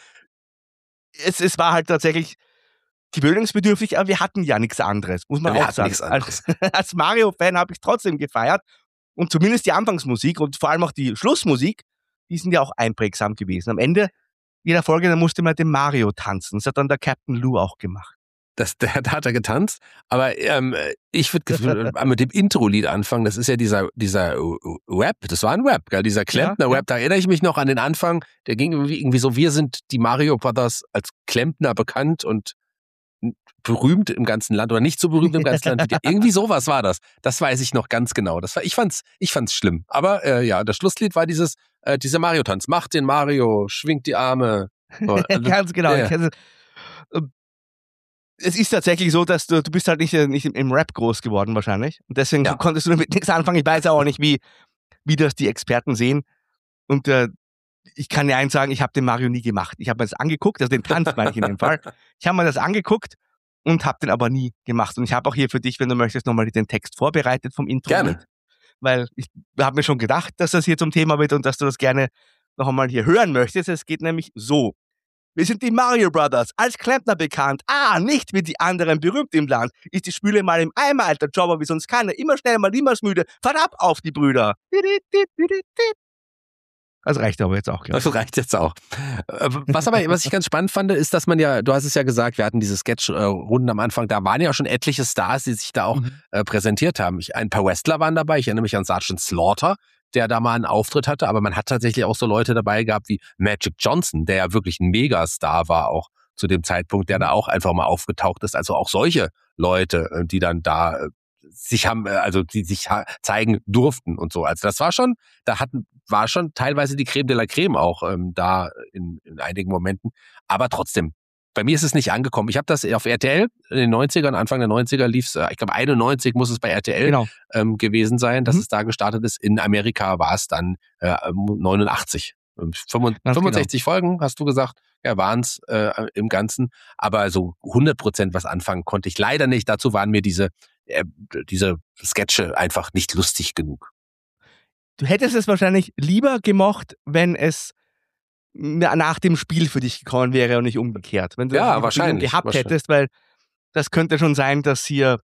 es, es war halt tatsächlich gewöhnungsbedürftig, aber wir hatten ja nichts anderes, muss man wir auch sagen. Als, als Mario-Fan habe ich trotzdem gefeiert und zumindest die Anfangsmusik und vor allem auch die Schlussmusik, die sind ja auch einprägsam gewesen. Am Ende jeder Folge, da musste man den Mario tanzen. Das hat dann der Captain Lou auch gemacht. Das, der, da hat er getanzt, aber ähm, ich würde mit dem Intro-Lied anfangen, das ist ja dieser dieser Rap, das war ein Rap, gell? Dieser Klempner-Rap, ja, ja. Da erinnere ich mich noch an den Anfang, der ging irgendwie, irgendwie so, wir sind die Mario Brothers als Klempner bekannt und berühmt im ganzen Land oder nicht so berühmt im ganzen Land. Irgendwie sowas war das. Das weiß ich noch ganz genau. Das war, ich fand's, ich fand's schlimm. Aber äh, ja, das Schlusslied war dieses, äh, dieser Mario-Tanz. Macht den Mario, schwingt die Arme. So, also, ganz genau. Ja. Also, es ist tatsächlich so, dass du, du bist halt nicht, nicht im Rap groß geworden wahrscheinlich. Und deswegen ja. konntest du damit nichts anfangen. Ich weiß auch nicht, wie, wie das die Experten sehen. Und äh, ich kann dir eins sagen, ich habe den Mario nie gemacht. Ich habe mir das angeguckt, also den Tanz meine ich in dem Fall. Ich habe mir das angeguckt und habe den aber nie gemacht. Und ich habe auch hier für dich, wenn du möchtest, nochmal den Text vorbereitet vom Intro. Gerne. Mit, weil ich habe mir schon gedacht, dass das hier zum Thema wird und dass du das gerne noch einmal hier hören möchtest. Es geht nämlich so. Wir sind die Mario Brothers, als Klempner bekannt. Ah, nicht wie die anderen berühmt im Land. Ist die Spüle mal im Eimer, alter Jobber wie sonst keiner. Immer schnell, mal niemals müde. Fahrt ab auf die Brüder. Das reicht aber jetzt auch. Das reicht jetzt auch. Was aber, was ich ganz spannend fand, ist, dass man ja, du hast es ja gesagt, wir hatten diese Sketch-Runden am Anfang, da waren ja schon etliche Stars, die sich da auch mhm. äh, präsentiert haben. Ich, ein paar Wrestler waren dabei, ich erinnere mich an Sergeant Slaughter, der da mal einen Auftritt hatte, aber man hat tatsächlich auch so Leute dabei gehabt wie Magic Johnson, der ja wirklich ein Megastar war auch zu dem Zeitpunkt, der da auch einfach mal aufgetaucht ist. Also auch solche Leute, die dann da sich haben, also die sich zeigen durften und so. Also das war schon, da hatten, war schon teilweise die Creme de la Creme auch ähm, da in, in einigen Momenten. Aber trotzdem, bei mir ist es nicht angekommen. Ich habe das auf R T L in den neunzigern, Anfang der neunziger lief es, ich glaube einundneunzig muss es bei R T L genau. ähm, gewesen sein, dass mhm. es da gestartet ist. In Amerika war es dann äh, neunundachtzig. fünfundsechzig genau. Folgen, hast du gesagt, ja, waren es äh, im Ganzen. Aber so hundert Prozent was anfangen konnte ich leider nicht. Dazu waren mir diese äh, diese Sketche einfach nicht lustig genug. Du hättest es wahrscheinlich lieber gemocht, wenn es nach dem Spiel für dich gekommen wäre und nicht umgekehrt. Wenn du ja, es wahrscheinlich, gehabt wahrscheinlich. hättest, weil das könnte schon sein, dass hier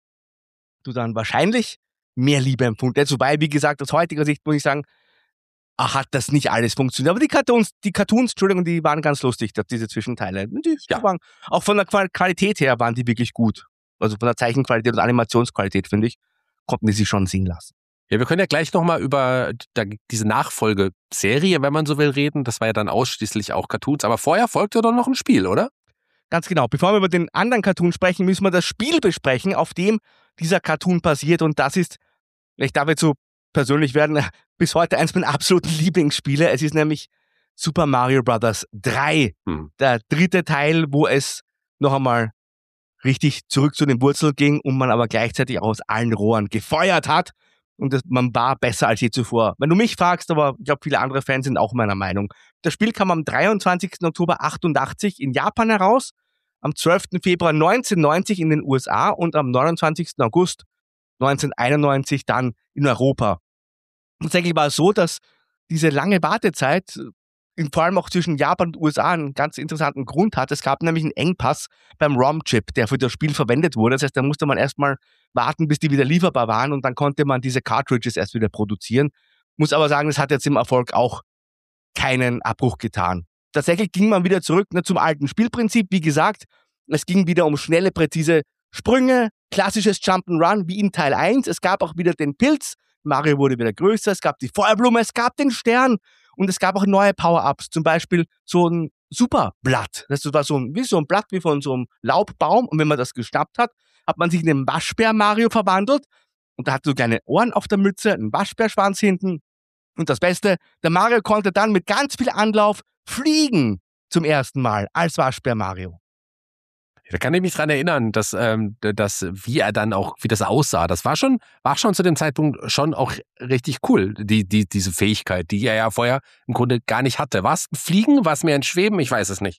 du dann wahrscheinlich mehr Liebe empfunden hättest. Wobei, wie gesagt, aus heutiger Sicht muss ich sagen, ach, hat das nicht alles funktioniert. Aber die Cartoons, die Cartoons, Entschuldigung, die waren ganz lustig, diese Zwischenteile. Die, ja. die waren, auch von der Qualität her waren die wirklich gut. Also von der Zeichenqualität und Animationsqualität, finde ich, konnten die sich schon sehen lassen. Ja, wir können ja gleich nochmal über diese Nachfolgeserie, wenn man so will, reden. Das war ja dann ausschließlich auch Cartoons. Aber vorher folgte doch noch ein Spiel, oder? Ganz genau. Bevor wir über den anderen Cartoon sprechen, müssen wir das Spiel besprechen, auf dem dieser Cartoon basiert. Und das ist, ich darf jetzt so persönlich werden, bis heute eins meiner absoluten Lieblingsspiele. Es ist nämlich Super Mario Bros. drei. Hm. Der dritte Teil, wo es noch einmal richtig zurück zu den Wurzeln ging und man aber gleichzeitig aus allen Rohren gefeuert hat. Und das, man war besser als je zuvor. Wenn du mich fragst, aber ich glaube, viele andere Fans sind auch meiner Meinung. Das Spiel kam am dreiundzwanzigsten Oktober achtundachtzig in Japan heraus, am zwölften Februar neunzehnhundertneunzig in den U S A und am neunundzwanzigsten August neunzehnhunderteinundneunzig dann in Europa. Tatsächlich war es so, dass diese lange Wartezeit vor allem auch zwischen Japan und U S A einen ganz interessanten Grund hat. Es gab nämlich einen Engpass beim ROM-Chip, der für das Spiel verwendet wurde. Das heißt, da musste man erstmal warten, bis die wieder lieferbar waren und dann konnte man diese Cartridges erst wieder produzieren. Muss aber sagen, das hat jetzt im Erfolg auch keinen Abbruch getan. Tatsächlich ging man wieder zurück ne, zum alten Spielprinzip. Wie gesagt, es ging wieder um schnelle, präzise Sprünge, klassisches Jump'n'Run wie in Teil eins. Es gab auch wieder den Pilz. Mario wurde wieder größer. Es gab die Feuerblume, es gab den Stern. Und es gab auch neue Power-Ups, zum Beispiel so ein Superblatt. Das war so ein, wie so ein Blatt wie von so einem Laubbaum. Und wenn man das geschnappt hat, hat man sich in den Waschbär-Mario verwandelt. Und da hat so kleine Ohren auf der Mütze, einen Waschbärschwanz hinten. Und das Beste, der Mario konnte dann mit ganz viel Anlauf fliegen zum ersten Mal als Waschbär-Mario. Da kann ich mich dran erinnern, dass, ähm, dass wie er dann auch, wie das aussah. Das war schon, war schon zu dem Zeitpunkt schon auch richtig cool, die, die, diese Fähigkeit, die er ja vorher im Grunde gar nicht hatte. War es ein Fliegen? War es mehr ein Schweben? Ich weiß es nicht.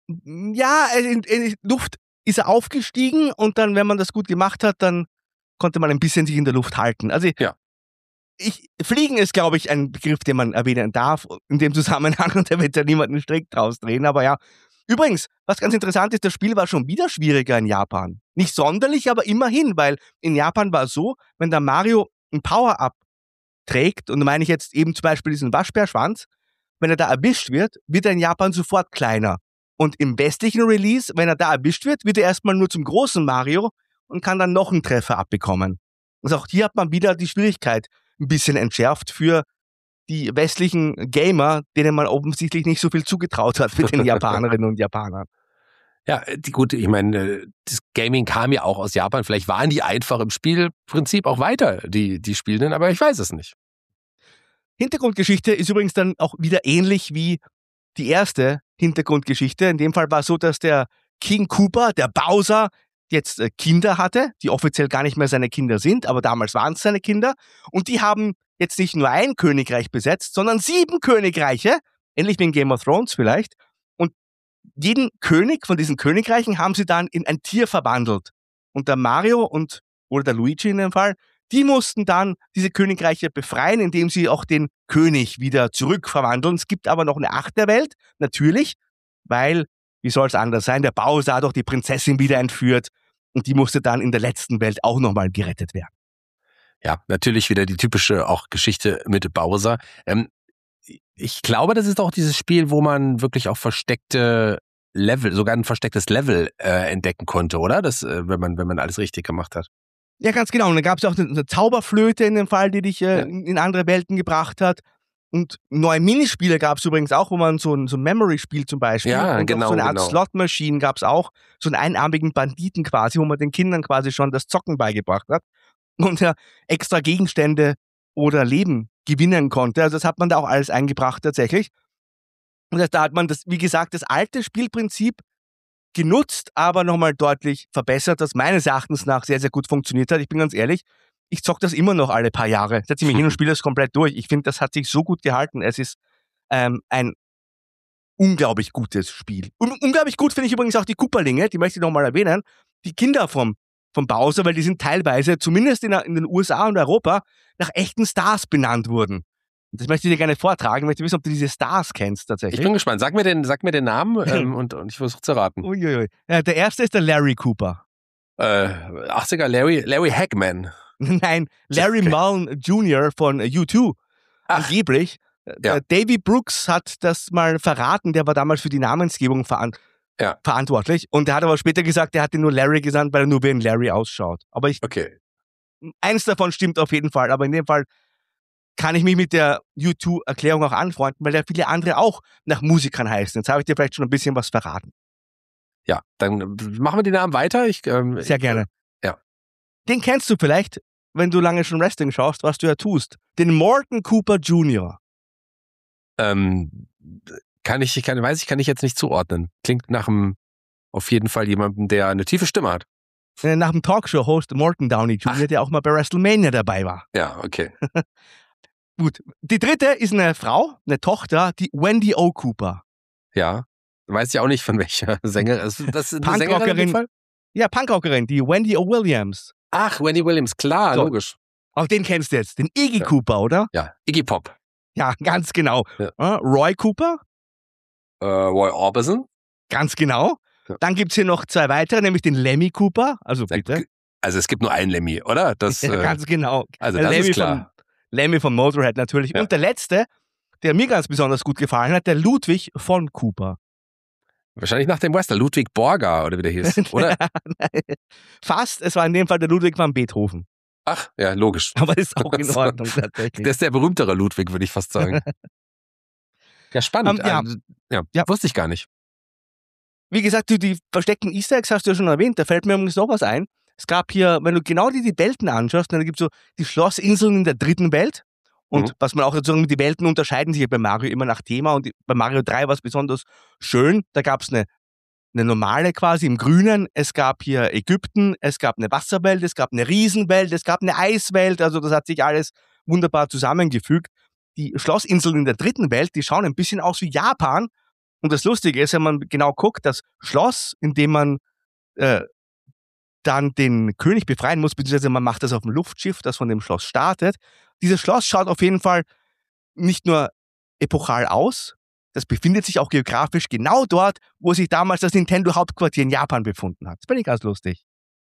Ja, in, in Luft ist er aufgestiegen und dann, wenn man das gut gemacht hat, dann konnte man ein bisschen sich in der Luft halten. Also ja. Ich, Fliegen ist, glaube ich, ein Begriff, den man erwähnen darf in dem Zusammenhang und da wird ja niemand einen Strick draus drehen, aber ja. Übrigens, was ganz interessant ist, das Spiel war schon wieder schwieriger in Japan. Nicht sonderlich, aber immerhin, weil in Japan war es so, wenn der Mario ein Power-Up trägt, und da meine ich jetzt eben zum Beispiel diesen Waschbärschwanz, wenn er da erwischt wird, wird er in Japan sofort kleiner. Und im westlichen Release, wenn er da erwischt wird, wird er erstmal nur zum großen Mario und kann dann noch einen Treffer abbekommen. Also auch hier hat man wieder die Schwierigkeit ein bisschen entschärft für die westlichen Gamer, denen man offensichtlich nicht so viel zugetraut hat mit den Japanerinnen und Japanern. Ja, die, gut, ich meine, das Gaming kam ja auch aus Japan. Vielleicht waren die einfach im Spielprinzip auch weiter, die, die Spielenden, aber ich weiß es nicht. Hintergrundgeschichte ist übrigens dann auch wieder ähnlich wie die erste Hintergrundgeschichte. In dem Fall war es so, dass der King Koopa, der Bowser, jetzt Kinder hatte, die offiziell gar nicht mehr seine Kinder sind, aber damals waren es seine Kinder. Und die haben jetzt nicht nur ein Königreich besetzt, sondern sieben Königreiche, ähnlich wie in Game of Thrones vielleicht. Und jeden König von diesen Königreichen haben sie dann in ein Tier verwandelt. Und der Mario und, oder der Luigi in dem Fall, die mussten dann diese Königreiche befreien, indem sie auch den König wieder zurückverwandeln. Es gibt aber noch eine achte Welt, natürlich, weil, wie soll es anders sein, der Bowser hat auch die Prinzessin wieder entführt und die musste dann in der letzten Welt auch nochmal gerettet werden. Ja, natürlich wieder die typische auch Geschichte mit Bowser. Ähm, Ich glaube, das ist auch dieses Spiel, wo man wirklich auch versteckte Level, sogar ein verstecktes Level äh, entdecken konnte, oder? Das, äh, wenn man, wenn man alles richtig gemacht hat. Ja, ganz genau. Und dann gab es auch eine, eine Zauberflöte in dem Fall, die dich äh, Ja. in andere Welten gebracht hat. Und neue Minispiele gab es übrigens auch, wo man so ein, so ein Memory-Spiel zum Beispiel Ja, und genau, auch so eine Art genau. Slot-Machine gab es auch, so einen einarmigen Banditen quasi, wo man den Kindern quasi schon das Zocken beigebracht hat und ja extra Gegenstände oder Leben gewinnen konnte. Also das hat man da auch alles eingebracht tatsächlich. Und das, da hat man das, wie gesagt, das alte Spielprinzip genutzt, aber nochmal deutlich verbessert, das meines Erachtens nach sehr, sehr gut funktioniert hat. Ich bin ganz ehrlich, ich zocke das immer noch alle paar Jahre. Setze ich mich hin und spiele das komplett durch. Ich finde, das hat sich so gut gehalten. Es ist ähm, ein unglaublich gutes Spiel. Und unglaublich gut finde ich übrigens auch die Cooperlinge, die möchte ich nochmal erwähnen. Die Kinder vom, vom Bowser, weil die sind teilweise, zumindest in, in den U S A und Europa, nach echten Stars benannt wurden. Und das möchte ich dir gerne vortragen. Ich möchte wissen, ob du diese Stars kennst tatsächlich. Ich bin gespannt. Sag mir den, sag mir den Namen ähm, und, und ich versuche zu raten. Uiuiui. Ja, der erste ist der Larry Cooper. Äh, achtziger Larry, Larry Hagman. Nein, Larry Okay. Mullen Junior von U zwei. Ach. Angeblich. Ja. Äh, Davy Brooks hat das mal verraten, der war damals für die Namensgebung veran Ja. verantwortlich. Und der hat aber später gesagt, er hat ihn nur Larry gesandt, weil er nur wie ein Larry ausschaut. Aber ich, Okay. eins davon stimmt auf jeden Fall. Aber in dem Fall kann ich mich mit der U zwei Erklärung auch anfreunden, weil ja viele andere auch nach Musikern heißen. Jetzt habe ich dir vielleicht schon ein bisschen was verraten. Ja, dann machen wir den Namen weiter. Ich, ähm, Sehr gerne. Ja. Den kennst du vielleicht, wenn du lange schon Wrestling schaust, was du ja tust. Den Morton Cooper Junior Ähm, kann ich, kann, weiß ich, kann ich jetzt nicht zuordnen. Klingt nach einem, auf jeden Fall jemandem, der eine tiefe Stimme hat. Äh, Nach dem Talkshow-Host Morton Downey Junior, Ach. der auch mal bei WrestleMania dabei war. Ja, okay. Gut. Die dritte ist eine Frau, eine Tochter, die Wendy O. Cooper. Ja. Weiß ich auch nicht, von welcher Sängerin. Das ist eine Sängerin in dem Punkrockerin. Fall? Ja, Punkrockerin, die Wendy O. Williams. Ach, Wendy Williams, klar, So. logisch. Auch den kennst du jetzt, den Iggy Ja. Cooper, oder? Ja, Iggy Pop. Ja, ganz genau. Ja. Äh, Roy Cooper, Äh, Roy Orbison. ganz genau. Ja. Dann gibt es hier noch zwei weitere, nämlich den Lemmy Cooper. Also Ja, bitte. Also es gibt nur einen Lemmy, oder? Das, Ja, äh, ganz genau. also Der das Lemmy ist klar. Von, Lemmy von Motorhead natürlich. Ja. Und der letzte, der mir ganz besonders gut gefallen hat, der Ludwig von Cooper. Wahrscheinlich nach dem Wrestler, Ludwig Borger oder wie der hieß, oder? Fast, es war in dem Fall der Ludwig van Beethoven. Ach, ja, logisch. Aber ist auch in Ordnung tatsächlich. Der ist der berühmtere Ludwig, würde ich fast sagen. Ja, spannend. Ähm, ja. Also, ja, Ja. wusste ich gar nicht. Wie gesagt, du, die versteckten Easter Eggs hast du ja schon erwähnt, da fällt mir übrigens noch was ein. Es gab hier, wenn du genau die, die Welten anschaust, dann gibt es so die Schlossinseln in der dritten Welt. Und Mhm. was man auch sozusagen, die Welten unterscheiden sich ja bei Mario immer nach Thema. Und bei Mario drei war es besonders schön. Da gab es eine, eine normale quasi im Grünen. Es gab hier Ägypten, es gab eine Wasserwelt, es gab eine Riesenwelt, es gab eine Eiswelt. Also das hat sich alles wunderbar zusammengefügt. Die Schlossinseln in der dritten Welt, die schauen ein bisschen aus wie Japan. Und das Lustige ist, wenn man genau guckt, das Schloss, in dem man äh, dann den König befreien muss, beziehungsweise man macht das auf dem Luftschiff, das von dem Schloss startet. Dieses Schloss schaut auf jeden Fall nicht nur epochal aus, das befindet sich auch geografisch genau dort, wo sich damals das Nintendo-Hauptquartier in Japan befunden hat. Das finde ich ganz lustig.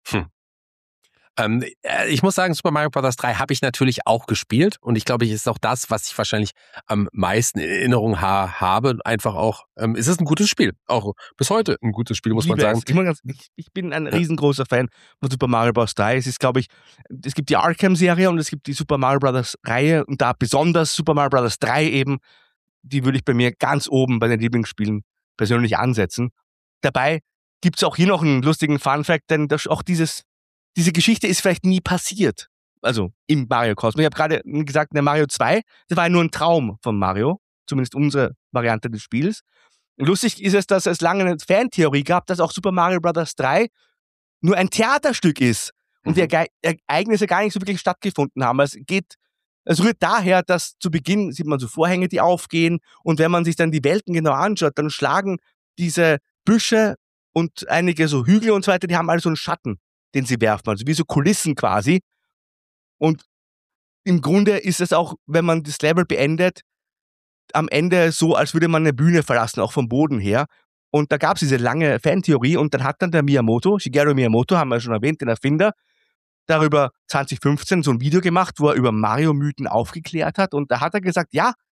Ähm, äh, ich muss sagen, Super Mario Bros. drei habe ich natürlich auch gespielt und ich glaube, es ist auch das, was ich wahrscheinlich am meisten in Erinnerung ha- habe. Einfach auch, ähm, es ist ein gutes Spiel. Auch bis heute ein gutes Spiel, muss Ich man liebe sagen. es. Ich, muss ganz, ich, ich bin ein riesengroßer Fan von Super Mario Bros. drei. Es ist, glaube ich, es gibt die Arkham-Serie und es gibt die Super Mario Bros. Reihe und da besonders Super Mario Bros. drei eben, die würde ich bei mir ganz oben bei den Lieblingsspielen persönlich ansetzen. Dabei gibt es auch hier noch einen lustigen Fun-Fact, denn das, auch dieses, diese Geschichte ist vielleicht nie passiert. Also im Mario-Kosmos. Ich habe gerade gesagt, in der Mario zwei, das war ja nur ein Traum von Mario, zumindest unsere Variante des Spiels. Lustig ist es, dass es lange eine Fantheorie gab, dass auch Super Mario Bros. drei nur ein Theaterstück ist und Mhm. die Erge- Ereignisse gar nicht so wirklich stattgefunden haben. Es geht, es rührt daher, dass zu Beginn sieht man so Vorhänge, die aufgehen und wenn man sich dann die Welten genau anschaut, dann schlagen diese Büsche und einige so Hügel und so weiter, die haben alle so einen Schatten, den sie werfen, also wie so Kulissen quasi. Und im Grunde ist es auch, wenn man das Level beendet, am Ende so, als würde man eine Bühne verlassen, auch vom Boden her. Und da gab es diese lange Fantheorie und dann hat dann der Miyamoto, Shigeru Miyamoto, haben wir schon erwähnt, den Erfinder, darüber zwanzig fünfzehn so ein Video gemacht, wo er über Mario-Mythen aufgeklärt hat. Und da hat er gesagt, ja,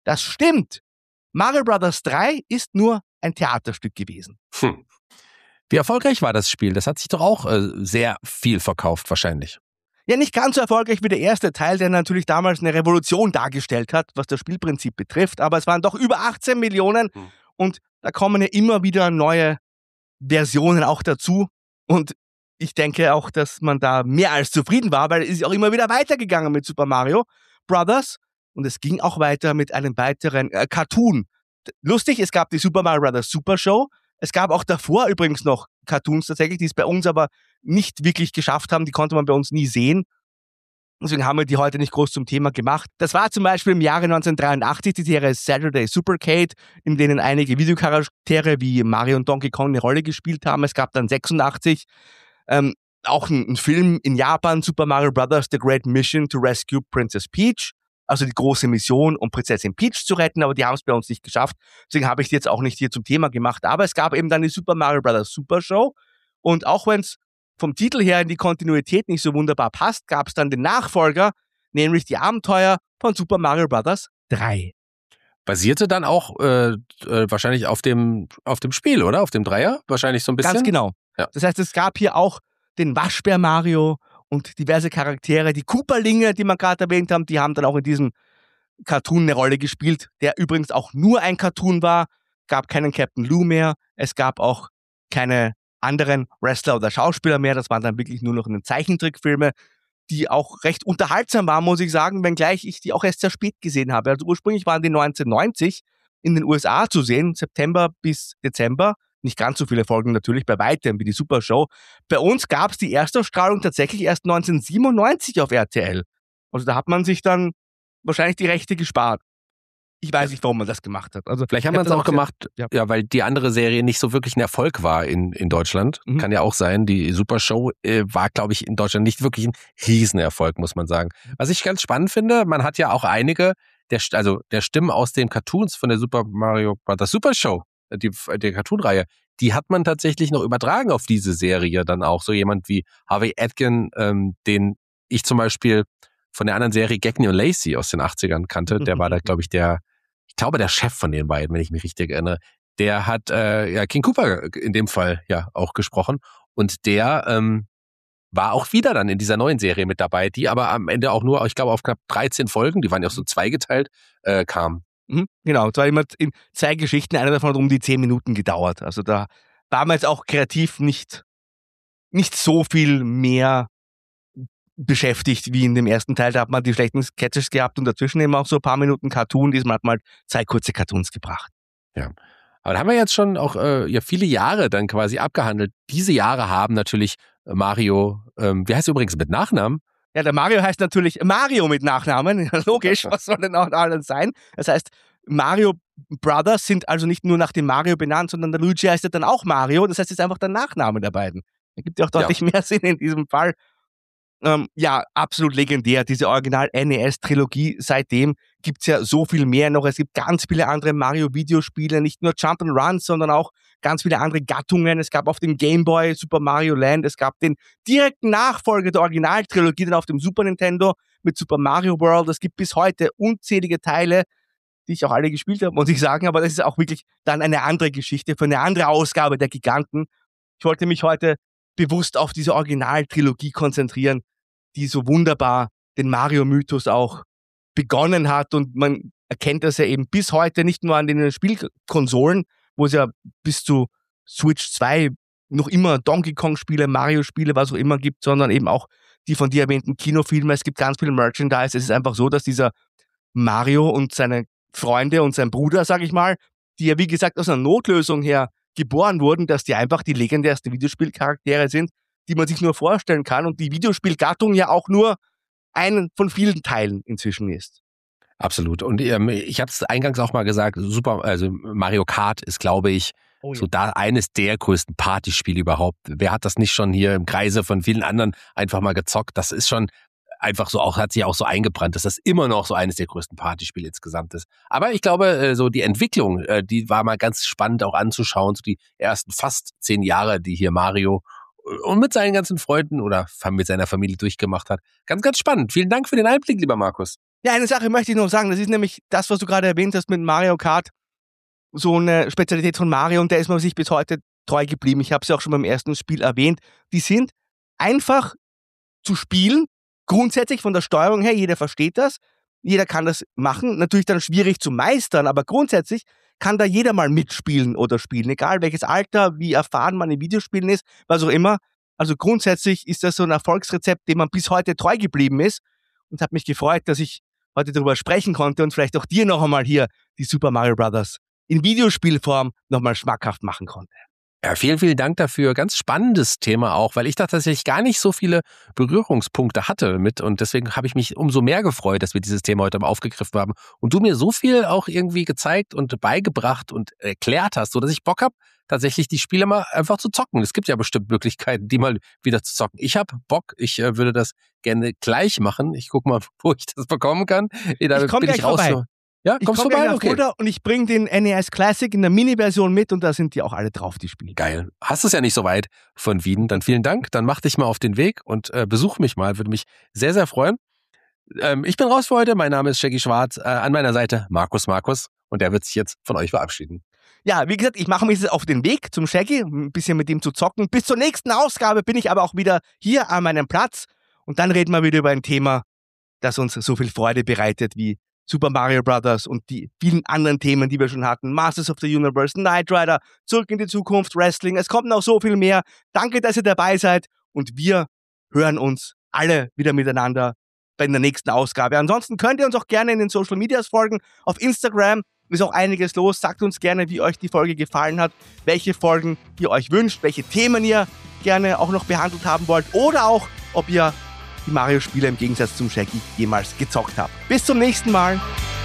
Das stimmt. Mario Bros. drei ist nur ein Theaterstück gewesen. Hm. Wie erfolgreich war das Spiel? Das hat sich doch auch äh, sehr viel verkauft wahrscheinlich. Ja, nicht ganz so erfolgreich wie der erste Teil, der natürlich damals eine Revolution dargestellt hat, was das Spielprinzip betrifft. Aber es waren doch über achtzehn Millionen hm. und da kommen ja immer wieder neue Versionen auch dazu. Und ich denke auch, dass man da mehr als zufrieden war, weil es ist auch immer wieder weitergegangen mit Super Mario Brothers. Und es ging auch weiter mit einem weiteren äh, Cartoon. Lustig, es gab die Super Mario Brothers Super Show. Es gab auch davor übrigens noch Cartoons tatsächlich, die es bei uns aber nicht wirklich geschafft haben. Die konnte man bei uns nie sehen. Deswegen haben wir die heute nicht groß zum Thema gemacht. Das war zum Beispiel im Jahre neunzehnhundertdreiundachtzig die Serie Saturday Supercade, in denen einige Videocharaktere wie Mario und Donkey Kong eine Rolle gespielt haben. Es gab dann sechsundachtzig ähm, auch einen Film in Japan, Super Mario Bros. The Great Mission to Rescue Princess Peach. Also die große Mission, um Prinzessin Peach zu retten, aber die haben es bei uns nicht geschafft. Deswegen habe ich die jetzt auch nicht hier zum Thema gemacht. Aber es gab eben dann die Super Mario Bros. Super Show. Und auch wenn es vom Titel her in die Kontinuität nicht so wunderbar passt, gab es dann den Nachfolger, nämlich die Abenteuer von Super Mario Bros. drei. Basierte dann auch äh, äh, wahrscheinlich auf dem, auf dem Spiel, oder? Auf dem Dreier? Wahrscheinlich so ein bisschen? Ganz genau. Ja. Das heißt, es gab hier auch den Waschbär Mario und diverse Charaktere. Die Koopalinge, die wir gerade erwähnt haben, die haben dann auch in diesem Cartoon eine Rolle gespielt, der übrigens auch nur ein Cartoon war. Gab keinen Captain Lou mehr. Es gab auch keine anderen Wrestler oder Schauspieler mehr. Das waren dann wirklich nur noch eine Zeichentrickfilme, die auch recht unterhaltsam waren, muss ich sagen, wenngleich ich die auch erst sehr spät gesehen habe. Also ursprünglich waren die neunzehnhundertneunzig in den U S A zu sehen, September bis Dezember. Nicht ganz so viele Folgen natürlich, bei weitem wie die Super Show. Bei uns gab es die Erstausstrahlung tatsächlich erst neunzehnhundertsiebenundneunzig auf R T L. Also da hat man sich dann wahrscheinlich die Rechte gespart. Ich weiß nicht, warum man das gemacht hat. Also vielleicht haben wir es auch gemacht, ja. ja, weil die andere Serie nicht so wirklich ein Erfolg war in, in Deutschland. Mhm. Kann ja auch sein. Die Super Show äh, war, glaube ich, in Deutschland nicht wirklich ein Riesenerfolg, muss man sagen. Was ich ganz spannend finde, man hat ja auch einige der, also der Stimmen aus den Cartoons von der Super Mario Bros. Super Show, die, der Cartoon-Reihe, die hat man tatsächlich noch übertragen auf diese Serie dann auch. So jemand wie Harvey Atkin, ähm, den ich zum Beispiel von der anderen Serie Gagne und Lacey aus den achtzigern kannte. Der war da, glaube ich, der, ich glaube, der Chef von den beiden, wenn ich mich richtig erinnere. Der hat äh, ja King Koopa in dem Fall ja auch gesprochen. Und der ähm, war auch wieder dann in dieser neuen Serie mit dabei, die aber am Ende auch nur, ich glaube, auf knapp dreizehn Folgen, die waren ja auch so zweigeteilt, äh, kam. Mhm, genau, es war immer in zwei Geschichten, eine davon hat um die zehn Minuten gedauert. Also da war man jetzt auch kreativ nicht, nicht so viel mehr beschäftigt wie in dem ersten Teil. Da hat man die schlechten Sketches gehabt und dazwischen eben auch so ein paar Minuten Cartoon. Diesmal hat man halt zwei kurze Cartoons gebracht. Ja, aber da haben wir jetzt schon auch äh, ja viele Jahre dann quasi abgehandelt. Diese Jahre haben natürlich Mario, ähm, wie heißt er übrigens mit Nachnamen? Ja, der Mario heißt natürlich Mario mit Nachnamen. Logisch, was soll denn auch alles sein? Das heißt, Mario Brothers sind also nicht nur nach dem Mario benannt, sondern der Luigi heißt ja dann auch Mario. Das heißt, es ist einfach der Nachname der beiden. Da gibt ja auch deutlich ja. mehr Sinn in diesem Fall. Ähm, ja, absolut legendär, diese Original-N E S-Trilogie. Seitdem gibt's ja so viel mehr noch. Es gibt ganz viele andere Mario-Videospiele, nicht nur Jump'n'Runs, sondern auch ganz viele andere Gattungen. Es gab auf dem Game Boy Super Mario Land, es gab den direkten Nachfolger der Originaltrilogie dann auf dem Super Nintendo mit Super Mario World. Es gibt bis heute unzählige Teile, die ich auch alle gespielt habe, muss ich sagen, aber das ist auch wirklich dann eine andere Geschichte für eine andere Ausgabe der Giganten. Ich wollte mich heute bewusst auf diese Originaltrilogie konzentrieren, die so wunderbar den Mario-Mythos auch begonnen hat. Und man erkennt das ja eben bis heute nicht nur an den Spielkonsolen, wo es ja bis zu Switch zwei noch immer Donkey Kong-Spiele, Mario-Spiele, was auch immer gibt, sondern eben auch die von dir erwähnten Kinofilme. Es gibt ganz viel Merchandise. Es ist einfach so, dass dieser Mario und seine Freunde und sein Bruder, sag ich mal, die ja wie gesagt aus einer Notlösung her geboren wurden, dass die einfach die legendärsten Videospielcharaktere sind, die man sich nur vorstellen kann und die Videospielgattung ja auch nur einen von vielen Teilen inzwischen ist. Absolut. Und ähm, ich habe es eingangs auch mal gesagt, super, also Mario Kart ist, glaube ich, oh ja. so da eines der größten Partyspiele überhaupt. Wer hat das nicht schon hier im Kreise von vielen anderen einfach mal gezockt? Das ist schon einfach so auch, hat sich auch so eingebrannt, dass das immer noch so eines der größten Partyspiele insgesamt ist. Aber ich glaube, so die Entwicklung, die war mal ganz spannend auch anzuschauen, so die ersten fast zehn Jahre, die hier Mario und mit seinen ganzen Freunden oder mit seiner Familie durchgemacht hat. Ganz, ganz spannend. Vielen Dank für den Einblick, lieber Markus. Ja, eine Sache möchte ich noch sagen. Das ist nämlich das, was du gerade erwähnt hast mit Mario Kart. So eine Spezialität von Mario und der ist man sich bis heute treu geblieben. Ich habe es ja auch schon beim ersten Spiel erwähnt. Die sind einfach zu spielen. Grundsätzlich von der Steuerung her, jeder versteht das. Jeder kann das machen. Natürlich dann schwierig zu meistern, aber grundsätzlich kann da jeder mal mitspielen oder spielen. Egal welches Alter, wie erfahren man in Videospielen ist, was auch immer. Also grundsätzlich ist das so ein Erfolgsrezept, dem man bis heute treu geblieben ist. Und hat mich gefreut, dass ich heute darüber sprechen konnte und vielleicht auch dir noch einmal hier die Super Mario Bros. In Videospielform nochmal schmackhaft machen konnte. Ja, vielen, vielen Dank dafür. Ganz spannendes Thema auch, weil ich da tatsächlich gar nicht so viele Berührungspunkte hatte mit und deswegen habe ich mich umso mehr gefreut, dass wir dieses Thema heute mal aufgegriffen haben und du mir so viel auch irgendwie gezeigt und beigebracht und erklärt hast, sodass ich Bock habe, tatsächlich die Spiele mal einfach zu zocken. Es gibt ja bestimmt Möglichkeiten, die mal wieder zu zocken. Ich habe Bock, ich äh, würde das gerne gleich machen. Ich gucke mal, wo ich das bekommen kann. Da ich komme bin ich raus. Vorbei. Ja, kommst du vorbei? Okay. Und ich bringe den N E S Classic in der Mini-Version mit und da sind die auch alle drauf, die Spiele. Geil. Hast du es ja nicht so weit von Wien. Dann vielen Dank. Dann mach dich mal auf den Weg und äh, besuch mich mal. Würde mich sehr, sehr freuen. Ähm, ich bin raus für heute. Mein Name ist Shaggy Schwarz. Äh, an meiner Seite Markus Markus und der wird sich jetzt von euch verabschieden. Ja, wie gesagt, ich mache mich jetzt auf den Weg zum Shaggy, ein bisschen mit ihm zu zocken. Bis zur nächsten Ausgabe bin ich aber auch wieder hier an meinem Platz und dann reden wir wieder über ein Thema, das uns so viel Freude bereitet wie Super Mario Bros. Und die vielen anderen Themen, die wir schon hatten. Masters of the Universe, Knight Rider, Zurück in die Zukunft, Wrestling. Es kommt noch so viel mehr. Danke, dass ihr dabei seid. Und wir hören uns alle wieder miteinander bei der nächsten Ausgabe. Ansonsten könnt ihr uns auch gerne in den Social Medias folgen. Auf Instagram ist auch einiges los. Sagt uns gerne, wie euch die Folge gefallen hat, welche Folgen ihr euch wünscht, welche Themen ihr gerne auch noch behandelt haben wollt oder auch, ob ihr die Mario-Spiele im Gegensatz zum Shaggy jemals gezockt habt. Bis zum nächsten Mal.